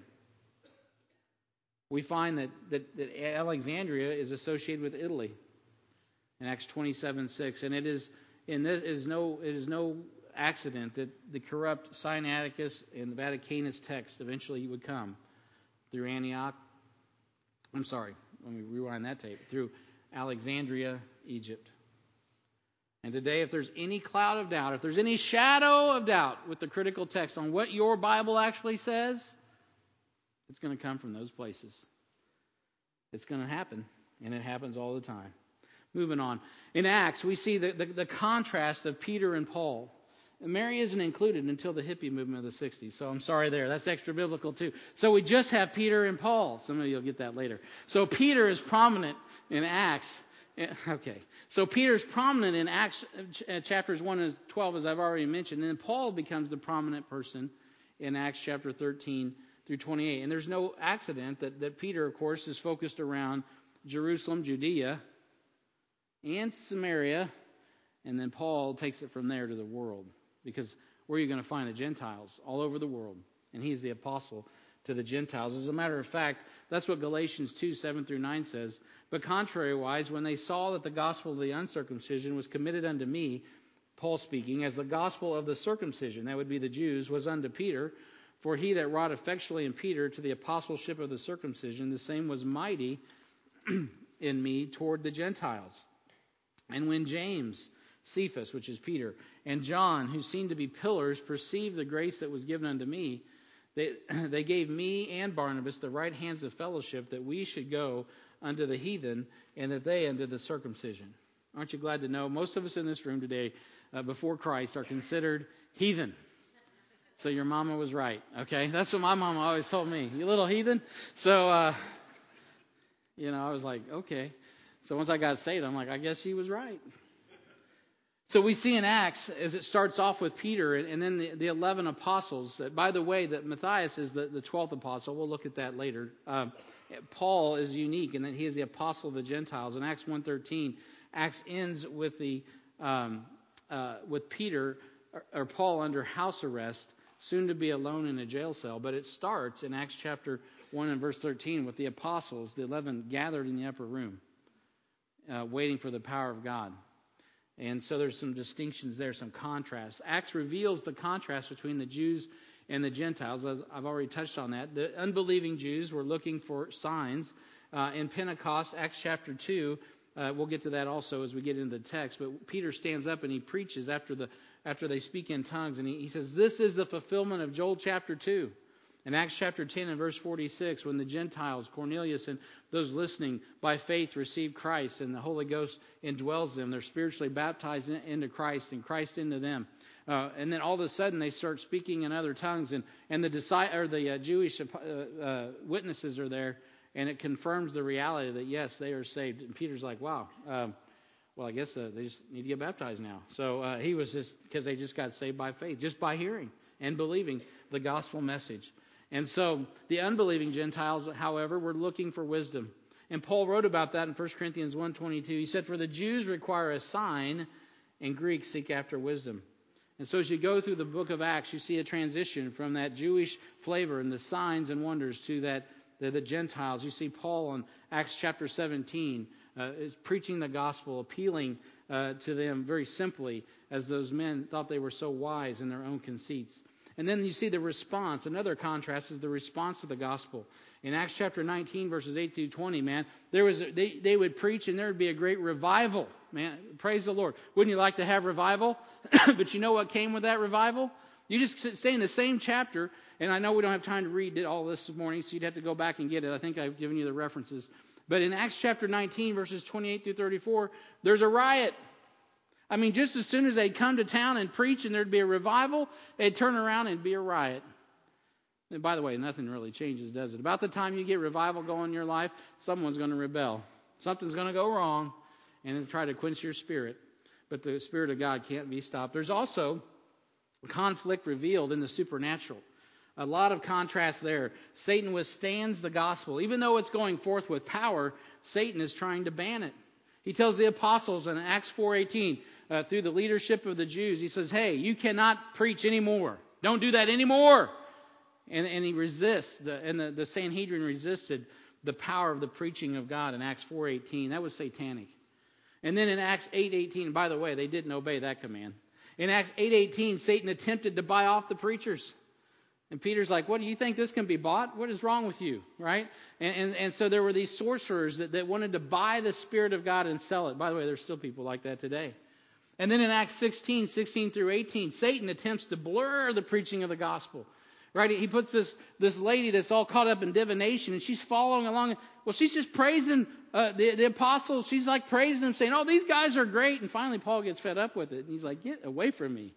We find that, that, that Alexandria is associated with Italy in Acts twenty-seven six. And it is in this is no it is no accident that the corrupt Sinaiticus and the Vaticanus text eventually would come through Antioch. I'm sorry, let me rewind that tape. Through Alexandria, Egypt. And today, if there's any cloud of doubt, if there's any shadow of doubt with the critical text on what your Bible actually says, it's going to come from those places. It's going to happen, and it happens all the time. Moving on. In Acts, we see the, the, the contrast of Peter and Paul. And Mary isn't included until the hippie movement of the sixties, so I'm sorry there. That's extra biblical too. So we just have Peter and Paul. Some of you will get that later. So Peter is prominent in Acts. Okay. So Peter's prominent in Acts chapters one and twelve, as I've already mentioned. And then Paul becomes the prominent person in Acts chapter thirteen through twenty-eight. And there's no accident that, that Peter, of course, is focused around Jerusalem, Judea, and Samaria. And then Paul takes it from there to the world. Because where are you going to find the Gentiles? All over the world. And he's the apostle to the Gentiles. As a matter of fact, that's what Galatians two, seven through nine says. But contrariwise, when they saw that the gospel of the uncircumcision was committed unto me, Paul speaking, as the gospel of the circumcision, that would be the Jews, was unto Peter, for he that wrought effectually in Peter to the apostleship of the circumcision, the same was mighty in me toward the Gentiles. And when James, Cephas, which is Peter, and John, who seemed to be pillars, perceived the grace that was given unto me, They, they gave me and Barnabas the right hands of fellowship, that we should go unto the heathen, and that they unto the circumcision. Aren't you glad to know most of us in this room today, uh, before Christ, are considered heathen? So your mama was right, okay? That's what my mama always told me. You little heathen? So, uh, you know, I was like, okay. So once I got saved, I'm like, I guess she was right. So we see in Acts, as it starts off with Peter and then the, the eleven apostles, that, by the way, that Matthias is the, the twelfth apostle. We'll look at that later. Uh, Paul is unique in that he is the apostle of the Gentiles. In Acts one thirteen, Acts ends with the um, uh, with Peter or, or Paul under house arrest, soon to be alone in a jail cell. But it starts in Acts chapter one and verse thirteen, with the apostles, the eleven gathered in the upper room, uh, waiting for the power of God. And so there's some distinctions there, some contrast. Acts reveals the contrast between the Jews and the Gentiles. As I've already touched on that. The unbelieving Jews were looking for signs. Uh, in Pentecost, Acts chapter two, uh, we'll get to that also as we get into the text. But Peter stands up and he preaches after the after they speak in tongues. And he, he says, this is the fulfillment of Joel chapter two. In Acts chapter ten and verse forty-six, when the Gentiles, Cornelius and those listening by faith receive Christ and the Holy Ghost indwells them, they're spiritually baptized in, into Christ and Christ into them. Uh, and then all of a sudden they start speaking in other tongues, and, and the disi- or the uh, Jewish uh, uh, witnesses are there, and it confirms the reality that, yes, they are saved. And Peter's like, wow, um, well, I guess uh, they just need to get baptized now. So uh, he was just, because they just got saved by faith, just by hearing and believing the gospel message. And so the unbelieving Gentiles, however, were looking for wisdom. And Paul wrote about that in First Corinthians one twenty-two. He said, for the Jews require a sign, and Greeks seek after wisdom. And so as you go through the book of Acts, you see a transition from that Jewish flavor and the signs and wonders to that the, the Gentiles. You see Paul in Acts chapter seventeen uh, is preaching the gospel, appealing uh, to them very simply, as those men thought they were so wise in their own conceits. And then you see the response. Another contrast is the response to the gospel. In Acts chapter nineteen, verses eight through twenty, man, there was a, they, they would preach and there would be a great revival. Man, praise the Lord. Wouldn't you like to have revival? But you know what came with that revival? You just stay in the same chapter, and I know we don't have time to read all this morning, so you'd have to go back and get it. I think I've given you the references. But in Acts chapter nineteen, verses twenty-eight through thirty-four, there's a riot. I mean, just as soon as they'd come to town and preach and there'd be a revival, they'd turn around and be a riot. And by the way, nothing really changes, does it? About the time you get revival going in your life, someone's going to rebel. Something's going to go wrong and then try to quench your spirit. But the Spirit of God can't be stopped. There's also conflict revealed in the supernatural. A lot of contrast there. Satan withstands the gospel. Even though it's going forth with power, Satan is trying to ban it. He tells the apostles in Acts four eighteen, uh, through the leadership of the Jews, he says, hey, you cannot preach anymore. Don't do that anymore. And, and he resists, the, and the, the Sanhedrin resisted the power of the preaching of God in Acts four eighteen. That was satanic. And then in Acts eight eighteen, by the way, they didn't obey that command. In Acts eight eighteen, Satan attempted to buy off the preachers. And Peter's like, what, do you think this can be bought? What is wrong with you? Right? And, and, and so there were these sorcerers that, that wanted to buy the Spirit of God and sell it. By the way, there's still people like that today. And then in Acts sixteen, sixteen through eighteen, Satan attempts to blur the preaching of the gospel. Right? He puts this, this lady that's all caught up in divination, and she's following along. Well, she's just praising uh, the, the apostles. She's like praising them, saying, oh, these guys are great. And finally, Paul gets fed up with it. And he's like, get away from me.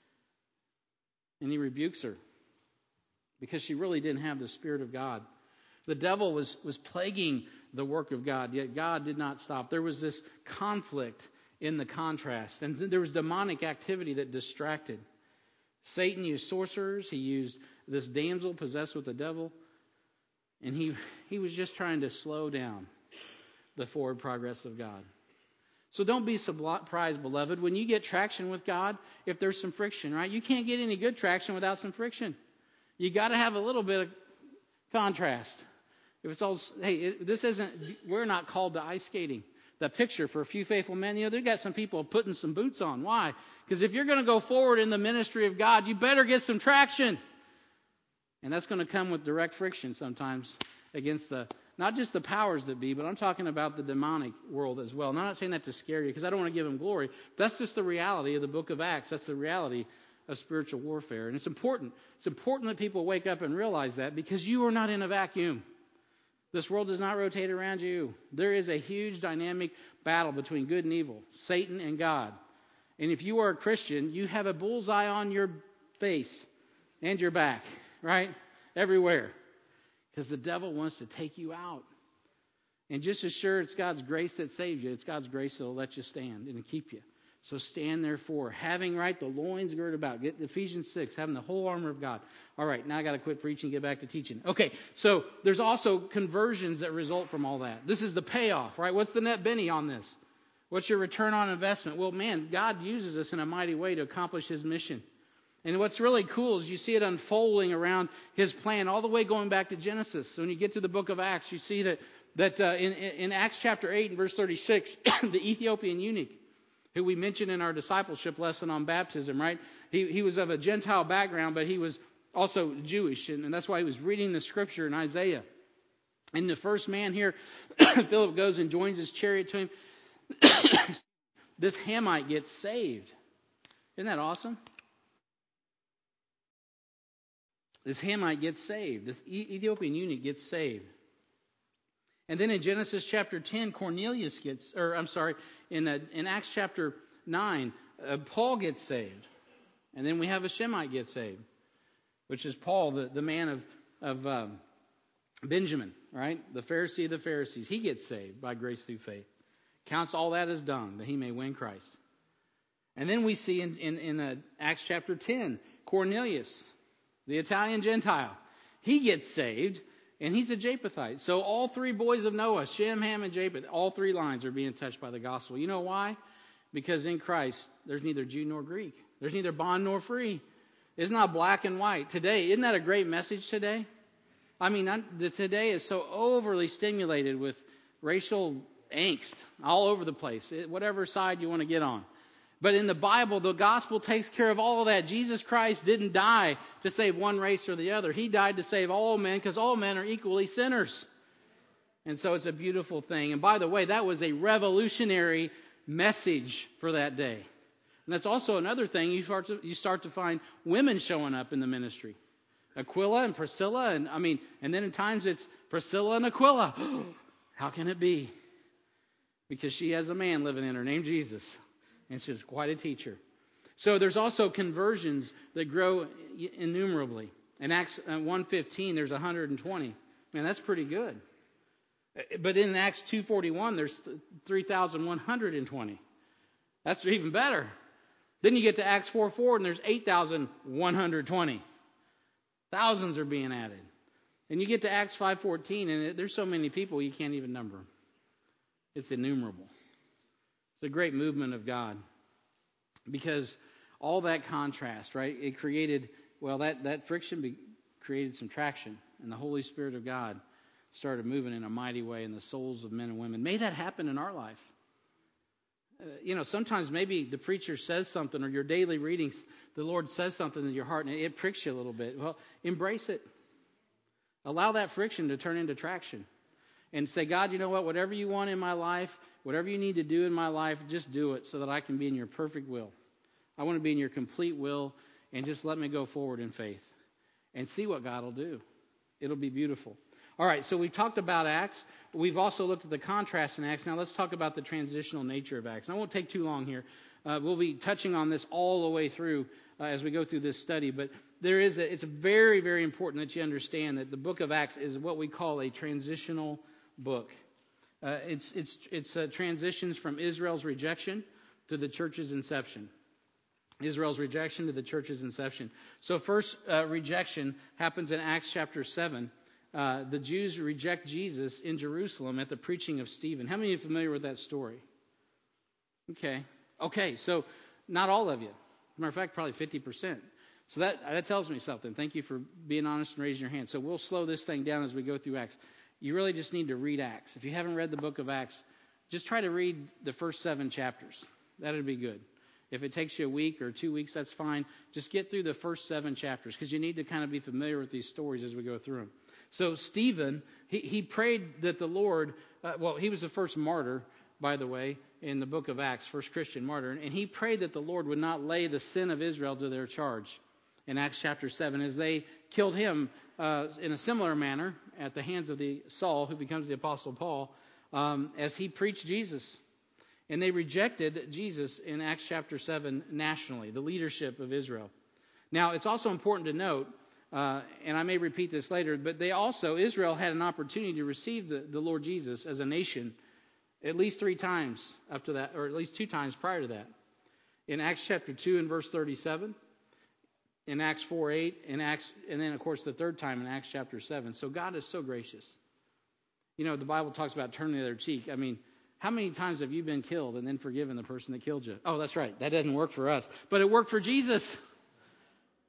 And he rebukes her because she really didn't have the Spirit of God. The devil was, was plaguing the work of God, yet God did not stop. There was this conflict in the contrast. And there was demonic activity that distracted. Satan used sorcerers. He used this damsel possessed with the devil. And he, he was just trying to slow down the forward progress of God. So don't be surprised, beloved, when you get traction with God, if there's some friction, right? You can't get any good traction without some friction. You got to have a little bit of contrast. If it's all, hey, it, this isn't, we're not called to ice skating. The picture for a few faithful men, you know, they've got some people putting some boots on. Why? Because if you're going to go forward in the ministry of God, you better get some traction. And that's going to come with direct friction sometimes against the, not just the powers that be, but I'm talking about the demonic world as well. And I'm not saying that to scare you because I don't want to give them glory. That's just the reality of the book of Acts. That's the reality of spiritual warfare. And it's important. It's important that people wake up and realize that because you are not in a vacuum. This world does not rotate around you. There is a huge dynamic battle between good and evil, Satan and God. And if you are a Christian, you have a bullseye on your face and your back, right? Everywhere. Because the devil wants to take you out. And just as sure it's God's grace that saves you, it's God's grace that will let you stand and keep you. So stand therefore, having right the loins girded about. Get Ephesians six, having the whole armor of God. All right, now I got to quit preaching and get back to teaching. Okay, so there's also conversions that result from all that. This is the payoff, right? What's the net benny on this? What's your return on investment? Well, man, God uses us in a mighty way to accomplish His mission. And what's really cool is you see it unfolding around his plan all the way going back to Genesis. So when you get to the book of Acts, you see that that uh, in, in Acts chapter eight and verse thirty-six, the Ethiopian eunuch, who we mentioned in our discipleship lesson on baptism, right? He he was of a Gentile background, but he was also Jewish, and, and that's why he was reading the scripture in Isaiah. And the first man here, Philip goes and joins his chariot to him. This Hamite gets saved. Isn't that awesome? This Hamite gets saved. This Ethiopian eunuch gets saved. And then in Genesis chapter ten, Cornelius gets, or I'm sorry, in uh, in Acts chapter nine, uh, Paul gets saved. And then we have a Shemite get saved, which is Paul, the, the man of, of um, Benjamin, right? The Pharisee of the Pharisees. He gets saved by grace through faith. Counts all that as dung, that he may win Christ. And then we see in, in, in uh, Acts chapter ten, Cornelius, the Italian Gentile. He gets saved, and he's a Japhethite. So all three boys of Noah, Shem, Ham, and Japheth, all three lines are being touched by the gospel. You know why? Because in Christ, there's neither Jew nor Greek. There's neither bond nor free. It's not black and white. Today, isn't that a great message today? I mean, I, the, today is so overly stimulated with racial angst all over the place, it, whatever side you want to get on. But in the Bible, the gospel takes care of all of that. Jesus Christ didn't die to save one race or the other. He died to save all men because all men are equally sinners. And so it's a beautiful thing. And by the way, that was a revolutionary message for that day. And that's also another thing. You start to, you start to find women showing up in the ministry. Aquila and Priscilla. And I mean, and then at times it's Priscilla and Aquila. How can it be? Because she has a man living in her named Jesus. And she's quite a teacher. So there's also conversions that grow innumerably. In Acts one fifteen, there's one hundred twenty. Man, that's pretty good. But in Acts two forty-one, there's three thousand one hundred twenty. That's even better. Then you get to Acts four four, and there's eight thousand one hundred twenty. Thousands are being added. And you get to Acts five fourteen, and there's so many people you can't even number them. It's innumerable. It's a great movement of God. Because all that contrast, right, it created, well, that, that friction be, created some traction. And the Holy Spirit of God started moving in a mighty way in the souls of men and women. May that happen in our life. Uh, you know, sometimes maybe the preacher says something or your daily readings, the Lord says something in your heart and it pricks you a little bit. Well, embrace it. Allow that friction to turn into traction. And say, God, you know what? Whatever you want in my life, whatever you need to do in my life, just do it so that I can be in your perfect will. I want to be in your complete will, and just let me go forward in faith and see what God will do. It'll be beautiful. All right, so we've talked about Acts. We've also looked at the contrast in Acts. Now let's talk about the transitional nature of Acts. I won't take too long here. Uh, we'll be touching on this all the way through uh, as we go through this study. But there is a, it's very, very important that you understand that the book of Acts is what we call a transitional book. Uh, it's it's it's uh, transitions from Israel's rejection to the church's inception. Israel's rejection to the church's inception. So first uh, rejection happens in Acts chapter seven. Uh, the Jews reject Jesus in Jerusalem at the preaching of Stephen. How many are familiar with that story? Okay. Okay, so not all of you. As a matter of fact, probably fifty percent. So that, that tells me something. Thank you for being honest and raising your hand. So we'll slow this thing down as we go through Acts. You really just need to read Acts. If you haven't read the book of Acts, just try to read the first seven chapters. That would be good. If it takes you a week or two weeks, that's fine. Just get through the first seven chapters because you need to kind of be familiar with these stories as we go through them. So Stephen, he, he prayed that the Lord, uh, well, he was the first martyr, by the way, in the book of Acts, first Christian martyr. And he prayed that the Lord would not lay the sin of Israel to their charge in Acts chapter seven as they killed him uh, in a similar manner at the hands of the Saul, who becomes the Apostle Paul, um, as he preached Jesus. And they rejected Jesus in Acts chapter seven nationally, the leadership of Israel. Now, it's also important to note, uh, and I may repeat this later, but they also, Israel had an opportunity to receive the, the Lord Jesus as a nation at least three times up to that, or at least two times prior to that. In Acts chapter two and verse thirty-seven, in Acts four eight, in Acts, and then, of course, the third time in Acts chapter seven. So God is so gracious. You know, the Bible talks about turning the other cheek. I mean, how many times have you been killed and then forgiven the person that killed you? Oh, that's right. That doesn't work for us. But it worked for Jesus.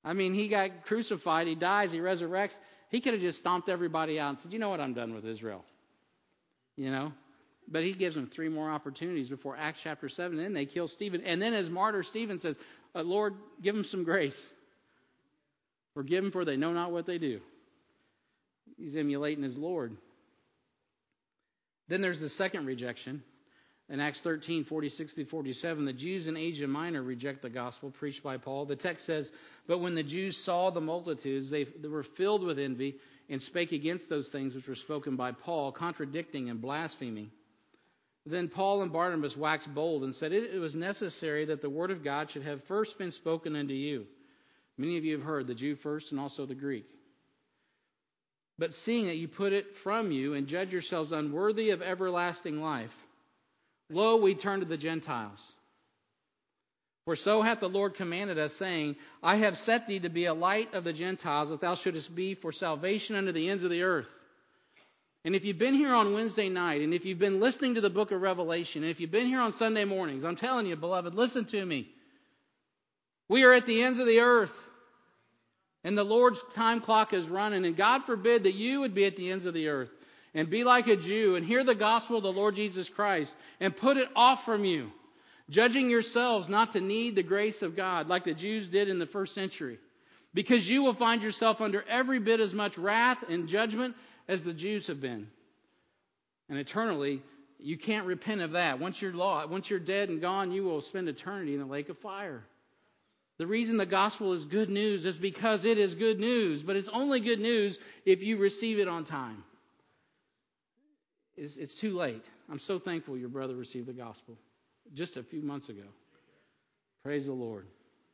I mean, he got crucified, he dies, he resurrects. He could have just stomped everybody out and said, you know what, I'm done with Israel. You know? But he gives them three more opportunities before Acts chapter seven. And then they kill Stephen. And then as martyr, Stephen says, uh, Lord, give them some grace. Forgive them, for they know not what they do. He's emulating his Lord. Then there's the second rejection. In Acts thirteen, forty-six through forty-seven, the Jews in Asia Minor reject the gospel preached by Paul. The text says, but when the Jews saw the multitudes, they, they were filled with envy and spake against those things which were spoken by Paul, contradicting and blaspheming. Then Paul and Barnabas waxed bold and said, it, it was necessary that the word of God should have first been spoken unto you. Many of you have heard, the Jew first and also the Greek. But seeing that you put it from you and judge yourselves unworthy of everlasting life, lo, we turn to the Gentiles. For so hath the Lord commanded us, saying, I have set thee to be a light of the Gentiles, that thou shouldest be for salvation unto the ends of the earth. And if you've been here on Wednesday night, and if you've been listening to the book of Revelation, and if you've been here on Sunday mornings, I'm telling you, beloved, listen to me. We are at the ends of the earth. And the Lord's time clock is running. And God forbid that you would be at the ends of the earth and be like a Jew and hear the gospel of the Lord Jesus Christ and put it off from you, judging yourselves not to need the grace of God like the Jews did in the first century. Because you will find yourself under every bit as much wrath and judgment as the Jews have been. And eternally, you can't repent of that. Once you're lost, once you're dead and gone, you will spend eternity in the lake of fire. The reason the gospel is good news is because it is good news. But it's only good news if you receive it on time. It's, it's too late. I'm so thankful your brother received the gospel just a few months ago. Praise the Lord.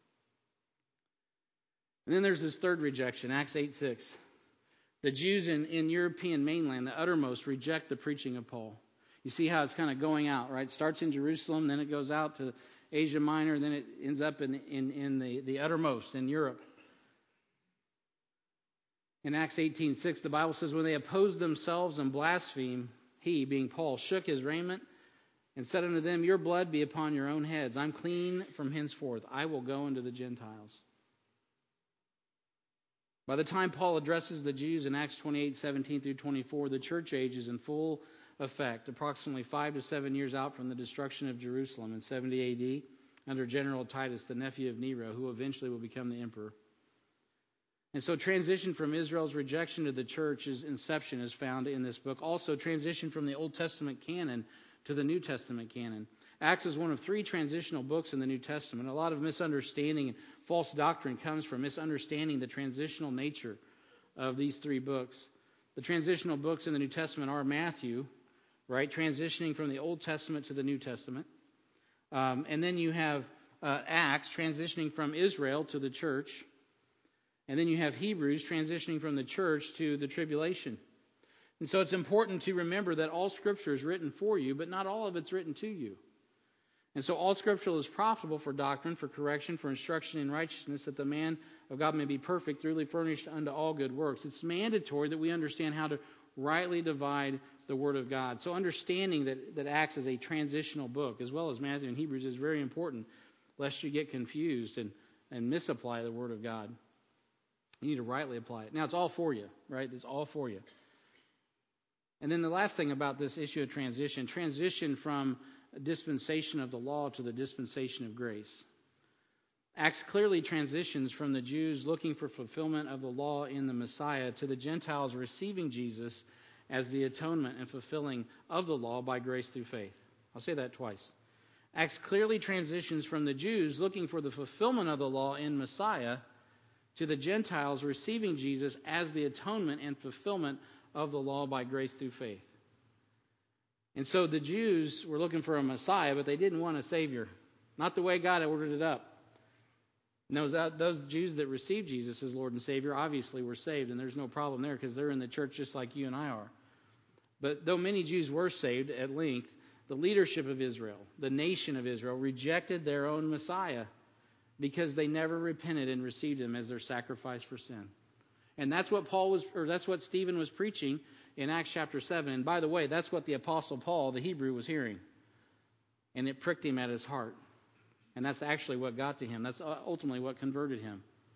And then there's this third rejection, Acts eight six. The Jews in, in European mainland, the uttermost, reject the preaching of Paul. You see how it's kind of going out, right? It starts in Jerusalem, then it goes out to Asia Minor, then it ends up in, in, in the, the uttermost, in Europe. In Acts eighteen six, the Bible says, when they opposed themselves and blasphemed, he, being Paul, shook his raiment and said unto them, your blood be upon your own heads. I'm clean from henceforth. I will go into the Gentiles. By the time Paul addresses the Jews in Acts twenty-eight seventeen through twenty-four, the church age is in full effect, approximately five to seven years out from the destruction of Jerusalem in seventy A D under General Titus, the nephew of Nero, who eventually will become the emperor. And so transition from Israel's rejection to the church's inception is found in this book. Also, transition from the Old Testament canon to the New Testament canon. Acts is one of three transitional books in the New Testament. A lot of misunderstanding and false doctrine comes from misunderstanding the transitional nature of these three books. The transitional books in the New Testament are Matthew, right, transitioning from the Old Testament to the New Testament. Um, and then you have uh, Acts, transitioning from Israel to the church. And then you have Hebrews, transitioning from the church to the tribulation. And so it's important to remember that all Scripture is written for you, but not all of it's written to you. And so all Scripture is profitable for doctrine, for correction, for instruction in righteousness, that the man of God may be perfect, thoroughly furnished unto all good works. It's mandatory that we understand how to rightly divide the Word of God. So understanding that, that Acts is a transitional book, as well as Matthew and Hebrews, is very important, lest you get confused and, and misapply the Word of God. You need to rightly apply it. Now, it's all for you, right? It's all for you. And then the last thing about this issue of transition, transition from dispensation of the law to the dispensation of grace. Acts clearly transitions from the Jews looking for fulfillment of the law in the Messiah to the Gentiles receiving Jesus as the atonement and fulfilling of the law by grace through faith. I'll say that twice. Acts clearly transitions from the Jews looking for the fulfillment of the law in Messiah to the Gentiles receiving Jesus as the atonement and fulfillment of the law by grace through faith. And so the Jews were looking for a Messiah, but they didn't want a Savior. Not the way God had ordered it up. And those, those Jews that received Jesus as Lord and Savior obviously were saved, and there's no problem there because they're in the church just like you and I are. But though many Jews were saved at length, the leadership of Israel, the nation of Israel, rejected their own Messiah because they never repented and received Him as their sacrifice for sin. And that's what Paul was, or that's what Stephen was preaching in Acts chapter seven. And by the way, that's what the Apostle Paul, the Hebrew, was hearing. And it pricked him at his heart. And that's actually what got to him. That's ultimately what converted him.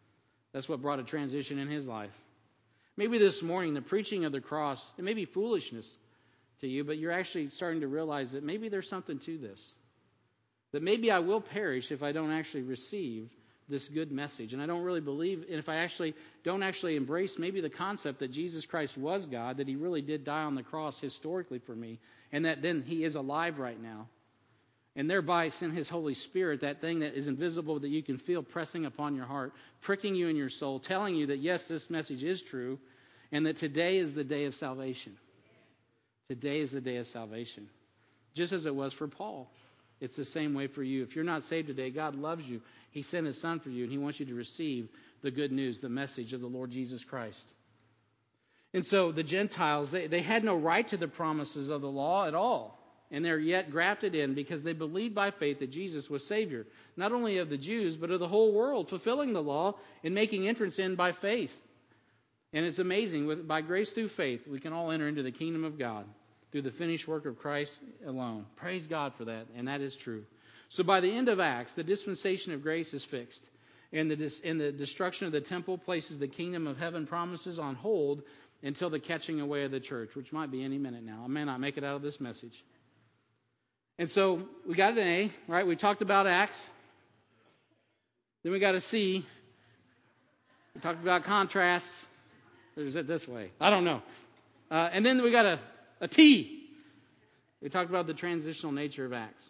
That's what brought a transition in his life. Maybe this morning the preaching of the cross, it may be foolishness to you, but you're actually starting to realize that maybe there's something to this. That maybe I will perish if I don't actually receive this good message. And I don't really believe, and if I actually don't actually embrace maybe the concept that Jesus Christ was God, that he really did die on the cross historically for me, and that then he is alive right now. And thereby sent his Holy Spirit, that thing that is invisible that you can feel pressing upon your heart, pricking you in your soul, telling you that yes, this message is true, and that today is the day of salvation. Today is the day of salvation. Just as it was for Paul. It's the same way for you. If you're not saved today, God loves you. He sent his Son for you, and he wants you to receive the good news, the message of the Lord Jesus Christ. And so the Gentiles, they, they had no right to the promises of the law at all. And they're yet grafted in because they believed by faith that Jesus was Savior, not only of the Jews, but of the whole world, fulfilling the law and making entrance in by faith. And it's amazing, with, by grace through faith, we can all enter into the kingdom of God through the finished work of Christ alone. Praise God for that, and that is true. So by the end of Acts, the dispensation of grace is fixed, and the, dis, and the destruction of the temple places the kingdom of heaven promises on hold until the catching away of the church, which might be any minute now. I may not make it out of this message. And so we got an A, right? We talked about Acts. Then we got a C. We talked about contrasts. Or is it this way? I don't know. Uh, and then we got a, a T. We talked about the transitional nature of Acts.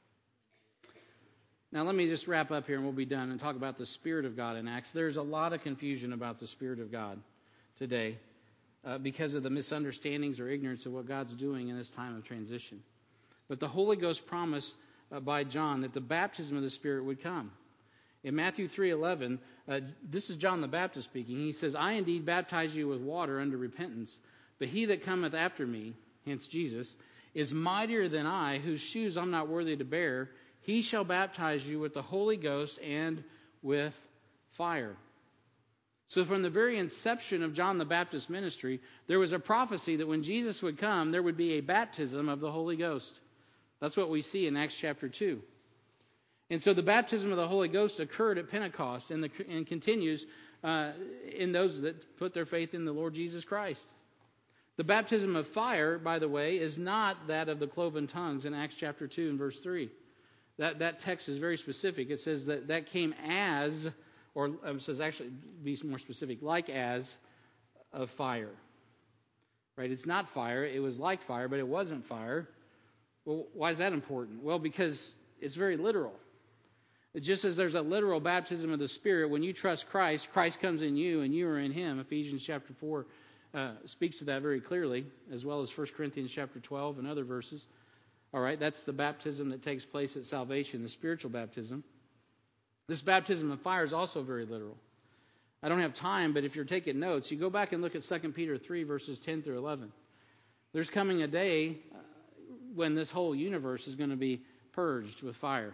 Now let me just wrap up here and we'll be done and talk about the Spirit of God in Acts. There's a lot of confusion about the Spirit of God today uh, because of the misunderstandings or ignorance of what God's doing in this time of transition. But the Holy Ghost promised uh, by John that the baptism of the Spirit would come. In Matthew three eleven, uh, this is John the Baptist speaking. He says, I indeed baptize you with water unto repentance, but he that cometh after me, hence Jesus, is mightier than I, whose shoes I'm not worthy to bear. He shall baptize you with the Holy Ghost and with fire. So from the very inception of John the Baptist's ministry, there was a prophecy that when Jesus would come, there would be a baptism of the Holy Ghost. That's what we see in Acts chapter two. And so the baptism of the Holy Ghost occurred at Pentecost and, the, and continues uh, in those that put their faith in the Lord Jesus Christ. The baptism of fire, by the way, is not that of the cloven tongues in Acts chapter two and verse three. That, that text is very specific. It says that that came as, or it says actually, be more specific, like as of fire. Right? It's not fire. It was like fire, but it wasn't fire. Well, why is that important? Well, because it's very literal. Just as there's a literal baptism of the Spirit, when you trust Christ, Christ comes in you and you are in Him. Ephesians chapter four uh, speaks to that very clearly, as well as First Corinthians chapter twelve and other verses. All right, that's the baptism that takes place at salvation, the spiritual baptism. This baptism of fire is also very literal. I don't have time, but if you're taking notes, you go back and look at Second Peter three, verses ten through eleven. There's coming a day uh, when this whole universe is going to be purged with fire.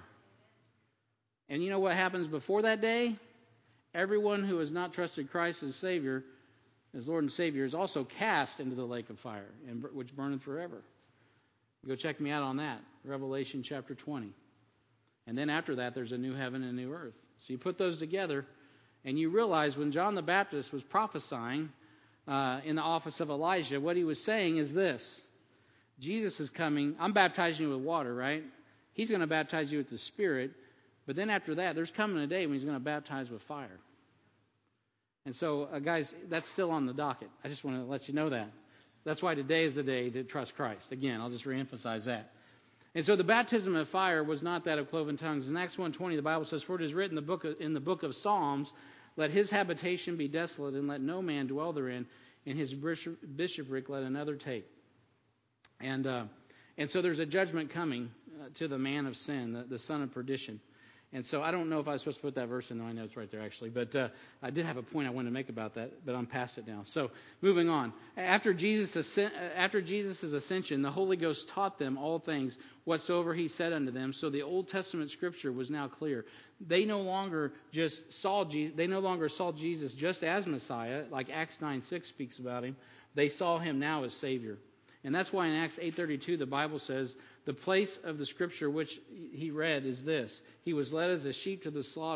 And you know what happens before that day? Everyone who has not trusted Christ as Savior, as Lord and Savior, is also cast into the lake of fire, which burneth forever. Go check me out on that, Revelation chapter twenty. And then after that, there's a new heaven and a new earth. So you put those together, and you realize when John the Baptist was prophesying uh, in the office of Elijah, what he was saying is this. Jesus is coming. I'm baptizing you with water, right? He's going to baptize you with the Spirit. But then after that, there's coming a day when he's going to baptize with fire. And so, uh, guys, that's still on the docket. I just want to let you know that. That's why today is the day to trust Christ. Again, I'll just reemphasize that. And so the baptism of fire was not that of cloven tongues. In Acts one twenty, the Bible says, For it is written in the book of, in the book of Psalms, let his habitation be desolate, and let no man dwell therein, and his bishopric let another take. And uh, and so there's a judgment coming uh, to the man of sin, the, the son of perdition. And so I don't know if I was supposed to put that verse in. No, I know it's right there, actually. But uh, I did have a point I wanted to make about that, but I'm past it now. So moving on. After Jesus' after Jesus' ascension, the Holy Ghost taught them all things whatsoever he said unto them. So the Old Testament Scripture was now clear. They no longer just saw Jesus. They no longer saw Jesus just as Messiah, like Acts nine six speaks about him. They saw him now as Savior. And that's why in Acts eight thirty-two the Bible says, the place of the Scripture which he read is this. He was led as a sheep to the slaughter,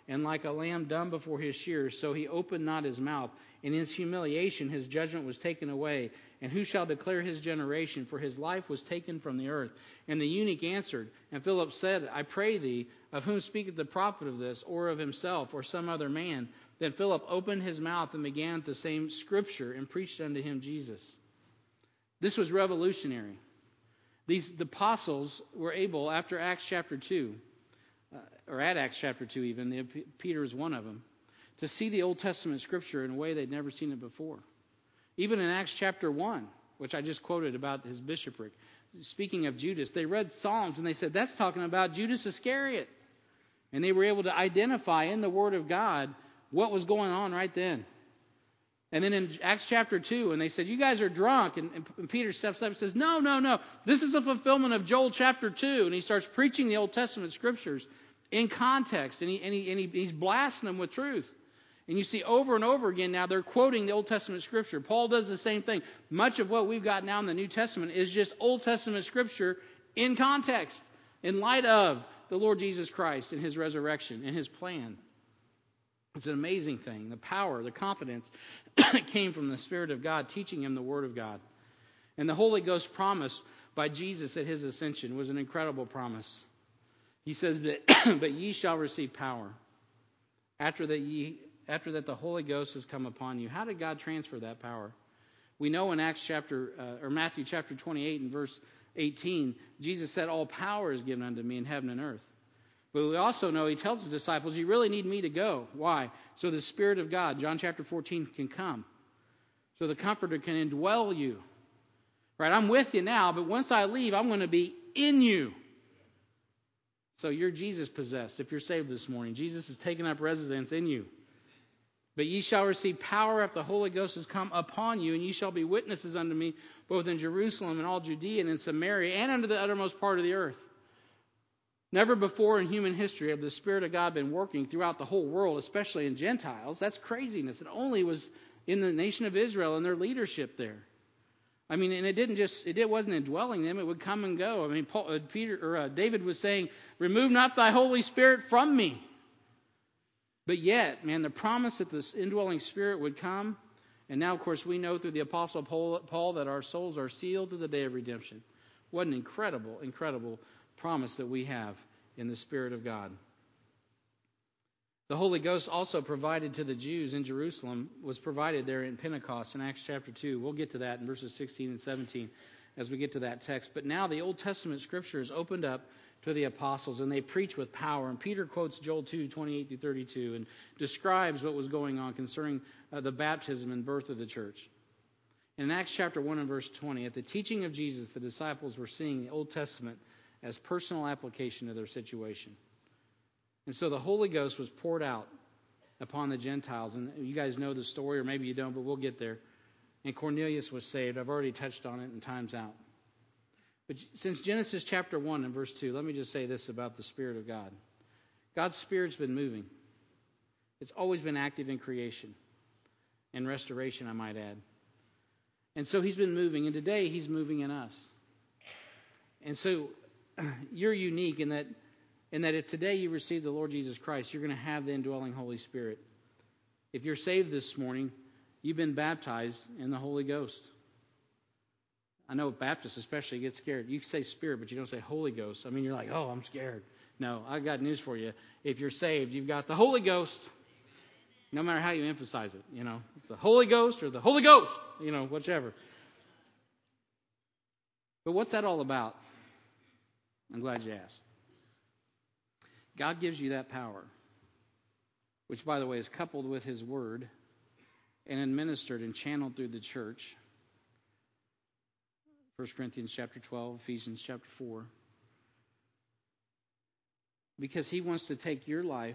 and like a lamb dumb before his shearers, so he opened not his mouth. In his humiliation his judgment was taken away. And who shall declare his generation? For his life was taken from the earth. And the eunuch answered, and Philip said, I pray thee, of whom speaketh the prophet of this, or of himself, or some other man? Then Philip opened his mouth and began the same scripture, and preached unto him Jesus. This was revolutionary. These the apostles were able, after Acts chapter two, uh, or at Acts chapter two even, the, Peter is one of them, to see the Old Testament scripture in a way they'd never seen it before. Even in Acts chapter one, which I just quoted about his bishopric, speaking of Judas, they read Psalms and they said, that's talking about Judas Iscariot. And they were able to identify in the Word of God what was going on right then. And then in Acts chapter two, and they said, you guys are drunk. And, and Peter steps up and says, no, no, no. This is a fulfillment of Joel chapter two. And he starts preaching the Old Testament scriptures in context. And, he, and, he, and he, he's blasting them with truth. And you see over and over again now they're quoting the Old Testament scripture. Paul does the same thing. Much of what we've got now in the New Testament is just Old Testament scripture in context, in light of the Lord Jesus Christ and his resurrection and his plan. It's an amazing thing. The power, the confidence came from the Spirit of God teaching him the Word of God. And the Holy Ghost promise by Jesus at his ascension was an incredible promise. He says, but ye shall receive power after that ye After that, the Holy Ghost has come upon you. How did God transfer that power? We know in Acts chapter uh, or Matthew chapter twenty-eight and verse eighteen, Jesus said, "All power is given unto me in heaven and earth." But we also know he tells his disciples, "You really need me to go." Why? So the Spirit of God, John chapter fourteen, can come. So the Comforter can indwell you. Right? I'm with you now, but once I leave, I'm going to be in you. So you're Jesus possessed. If you're saved this morning, Jesus has taken up residence in you. But ye shall receive power after the Holy Ghost has come upon you, and ye shall be witnesses unto me, both in Jerusalem and all Judea and in Samaria, and unto the uttermost part of the earth. Never before in human history have the Spirit of God been working throughout the whole world, especially in Gentiles. That's craziness. It only was in the nation of Israel and their leadership there. I mean, and it didn't just, it wasn't indwelling them, it would come and go. I mean, Paul, uh, Peter, or uh, David was saying, remove not thy Holy Spirit from me. But yet, man, the promise that this indwelling Spirit would come, and now, of course, we know through the Apostle Paul that our souls are sealed to the day of redemption. What an incredible, incredible promise that we have in the Spirit of God. The Holy Ghost also provided to the Jews in Jerusalem, was provided there in Pentecost in Acts chapter two. We'll get to that in verses sixteen and seventeen as we get to that text. But now the Old Testament Scripture is opened up to the apostles, and they preach with power. And Peter quotes Joel two, twenty-eight through thirty-two, and describes what was going on concerning uh, the baptism and birth of the church. In Acts chapter one and verse twenty, at the teaching of Jesus, the disciples were seeing the Old Testament as personal application of their situation. And so the Holy Ghost was poured out upon the Gentiles. And you guys know the story, or maybe you don't, but we'll get there. And Cornelius was saved. I've already touched on it in times out. But since Genesis chapter one and verse two, let me just say this about the Spirit of God. God's Spirit's been moving. It's always been active in creation and restoration, I might add. And so he's been moving, and today he's moving in us. And so you're unique in that, in that if today you receive the Lord Jesus Christ, you're going to have the indwelling Holy Spirit. If you're saved this morning, you've been baptized in the Holy Ghost. I know Baptists especially get scared. You say Spirit, but you don't say Holy Ghost. I mean, you're like, oh, I'm scared. No, I've got news for you. If you're saved, you've got the Holy Ghost. No matter how you emphasize it, you know. It's the Holy Ghost or the Holy Ghost, you know, whichever. But what's that all about? I'm glad you asked. God gives you that power, which, by the way, is coupled with His Word and administered and channeled through the church. First Corinthians chapter twelve, Ephesians chapter four. Because He wants to take your life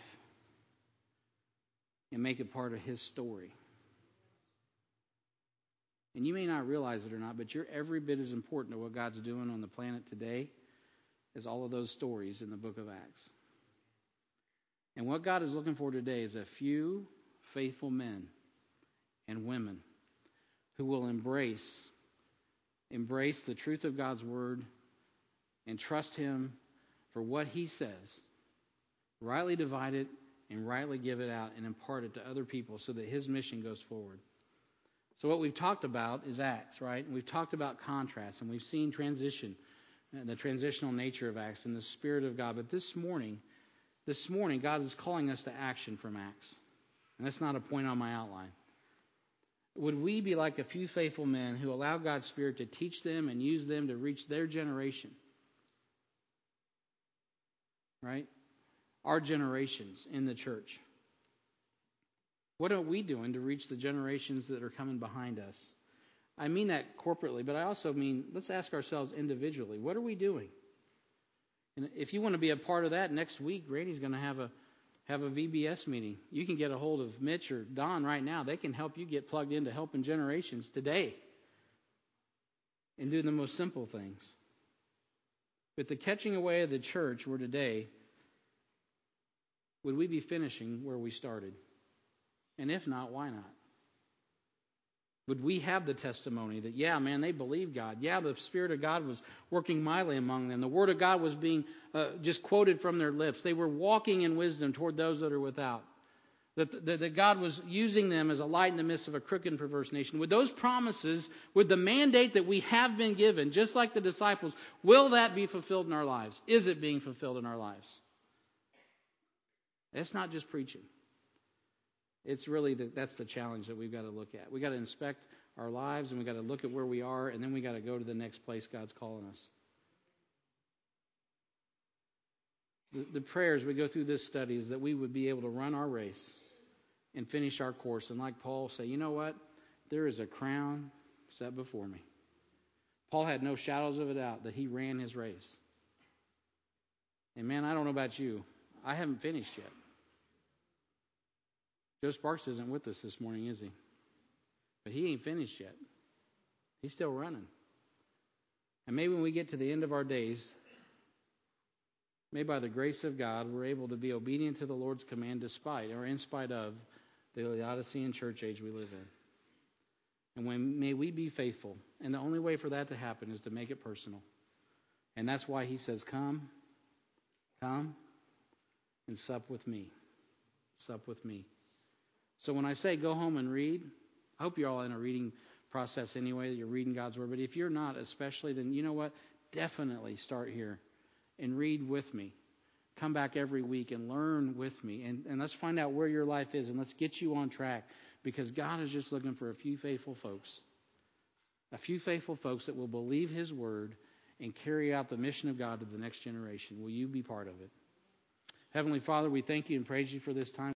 and make it part of His story. And you may not realize it or not, but you're every bit as important to what God's doing on the planet today as all of those stories in the book of Acts. And what God is looking for today is a few faithful men and women who will embrace Embrace the truth of God's Word and trust Him for what He says. Rightly divide it and rightly give it out and impart it to other people so that His mission goes forward. So what we've talked about is Acts, right? And we've talked about contrast, and we've seen transition, and the transitional nature of Acts and the Spirit of God. But this morning, this morning, God is calling us to action from Acts. And that's not a point on my outline. Would we be like a few faithful men who allow God's Spirit to teach them and use them to reach their generation? Right? Our generations in the church. What are we doing to reach the generations that are coming behind us? I mean that corporately, but I also mean, let's ask ourselves individually. What are we doing? And if you want to be a part of that, next week, Randy's going to have a have a V B S meeting. You can get a hold of Mitch or Don right now. They can help you get plugged into helping generations today and do the most simple things. With the catching away of the church we're today, would we be finishing where we started? And if not, why not? Would we have the testimony that, yeah, man, they believed God. Yeah, the Spirit of God was working mightily among them. The Word of God was being uh, just quoted from their lips. They were walking in wisdom toward those that are without. That, that, that God was using them as a light in the midst of a crooked and perverse nation. With those promises, with the mandate that we have been given, just like the disciples, will that be fulfilled in our lives? Is it being fulfilled in our lives? It's not just preaching. It's really, the, that's the challenge that we've got to look at. We've got to inspect our lives, and we've got to look at where we are, and then we've got to go to the next place God's calling us. The, the prayers we go through this study is that we would be able to run our race and finish our course. And like Paul say, you know what? There is a crown set before me. Paul had no shadows of a doubt that he ran his race. And man, I don't know about you. I haven't finished yet. Joe Sparks isn't with us this morning, is he? But he ain't finished yet. He's still running. And maybe when we get to the end of our days, maybe by the grace of God, we're able to be obedient to the Lord's command despite or in spite of the Laodicean church age we live in. And when may we be faithful. And the only way for that to happen is to make it personal. And that's why he says, come, come and sup with me. Sup with me. So when I say go home and read, I hope you're all in a reading process anyway, that you're reading God's Word. But if you're not especially, then you know what? Definitely start here and read with me. Come back every week and learn with me. And, and let's find out where your life is and let's get you on track. Because God is just looking for a few faithful folks. A few faithful folks that will believe His Word and carry out the mission of God to the next generation. Will you be part of it? Heavenly Father, we thank you and praise you for this time.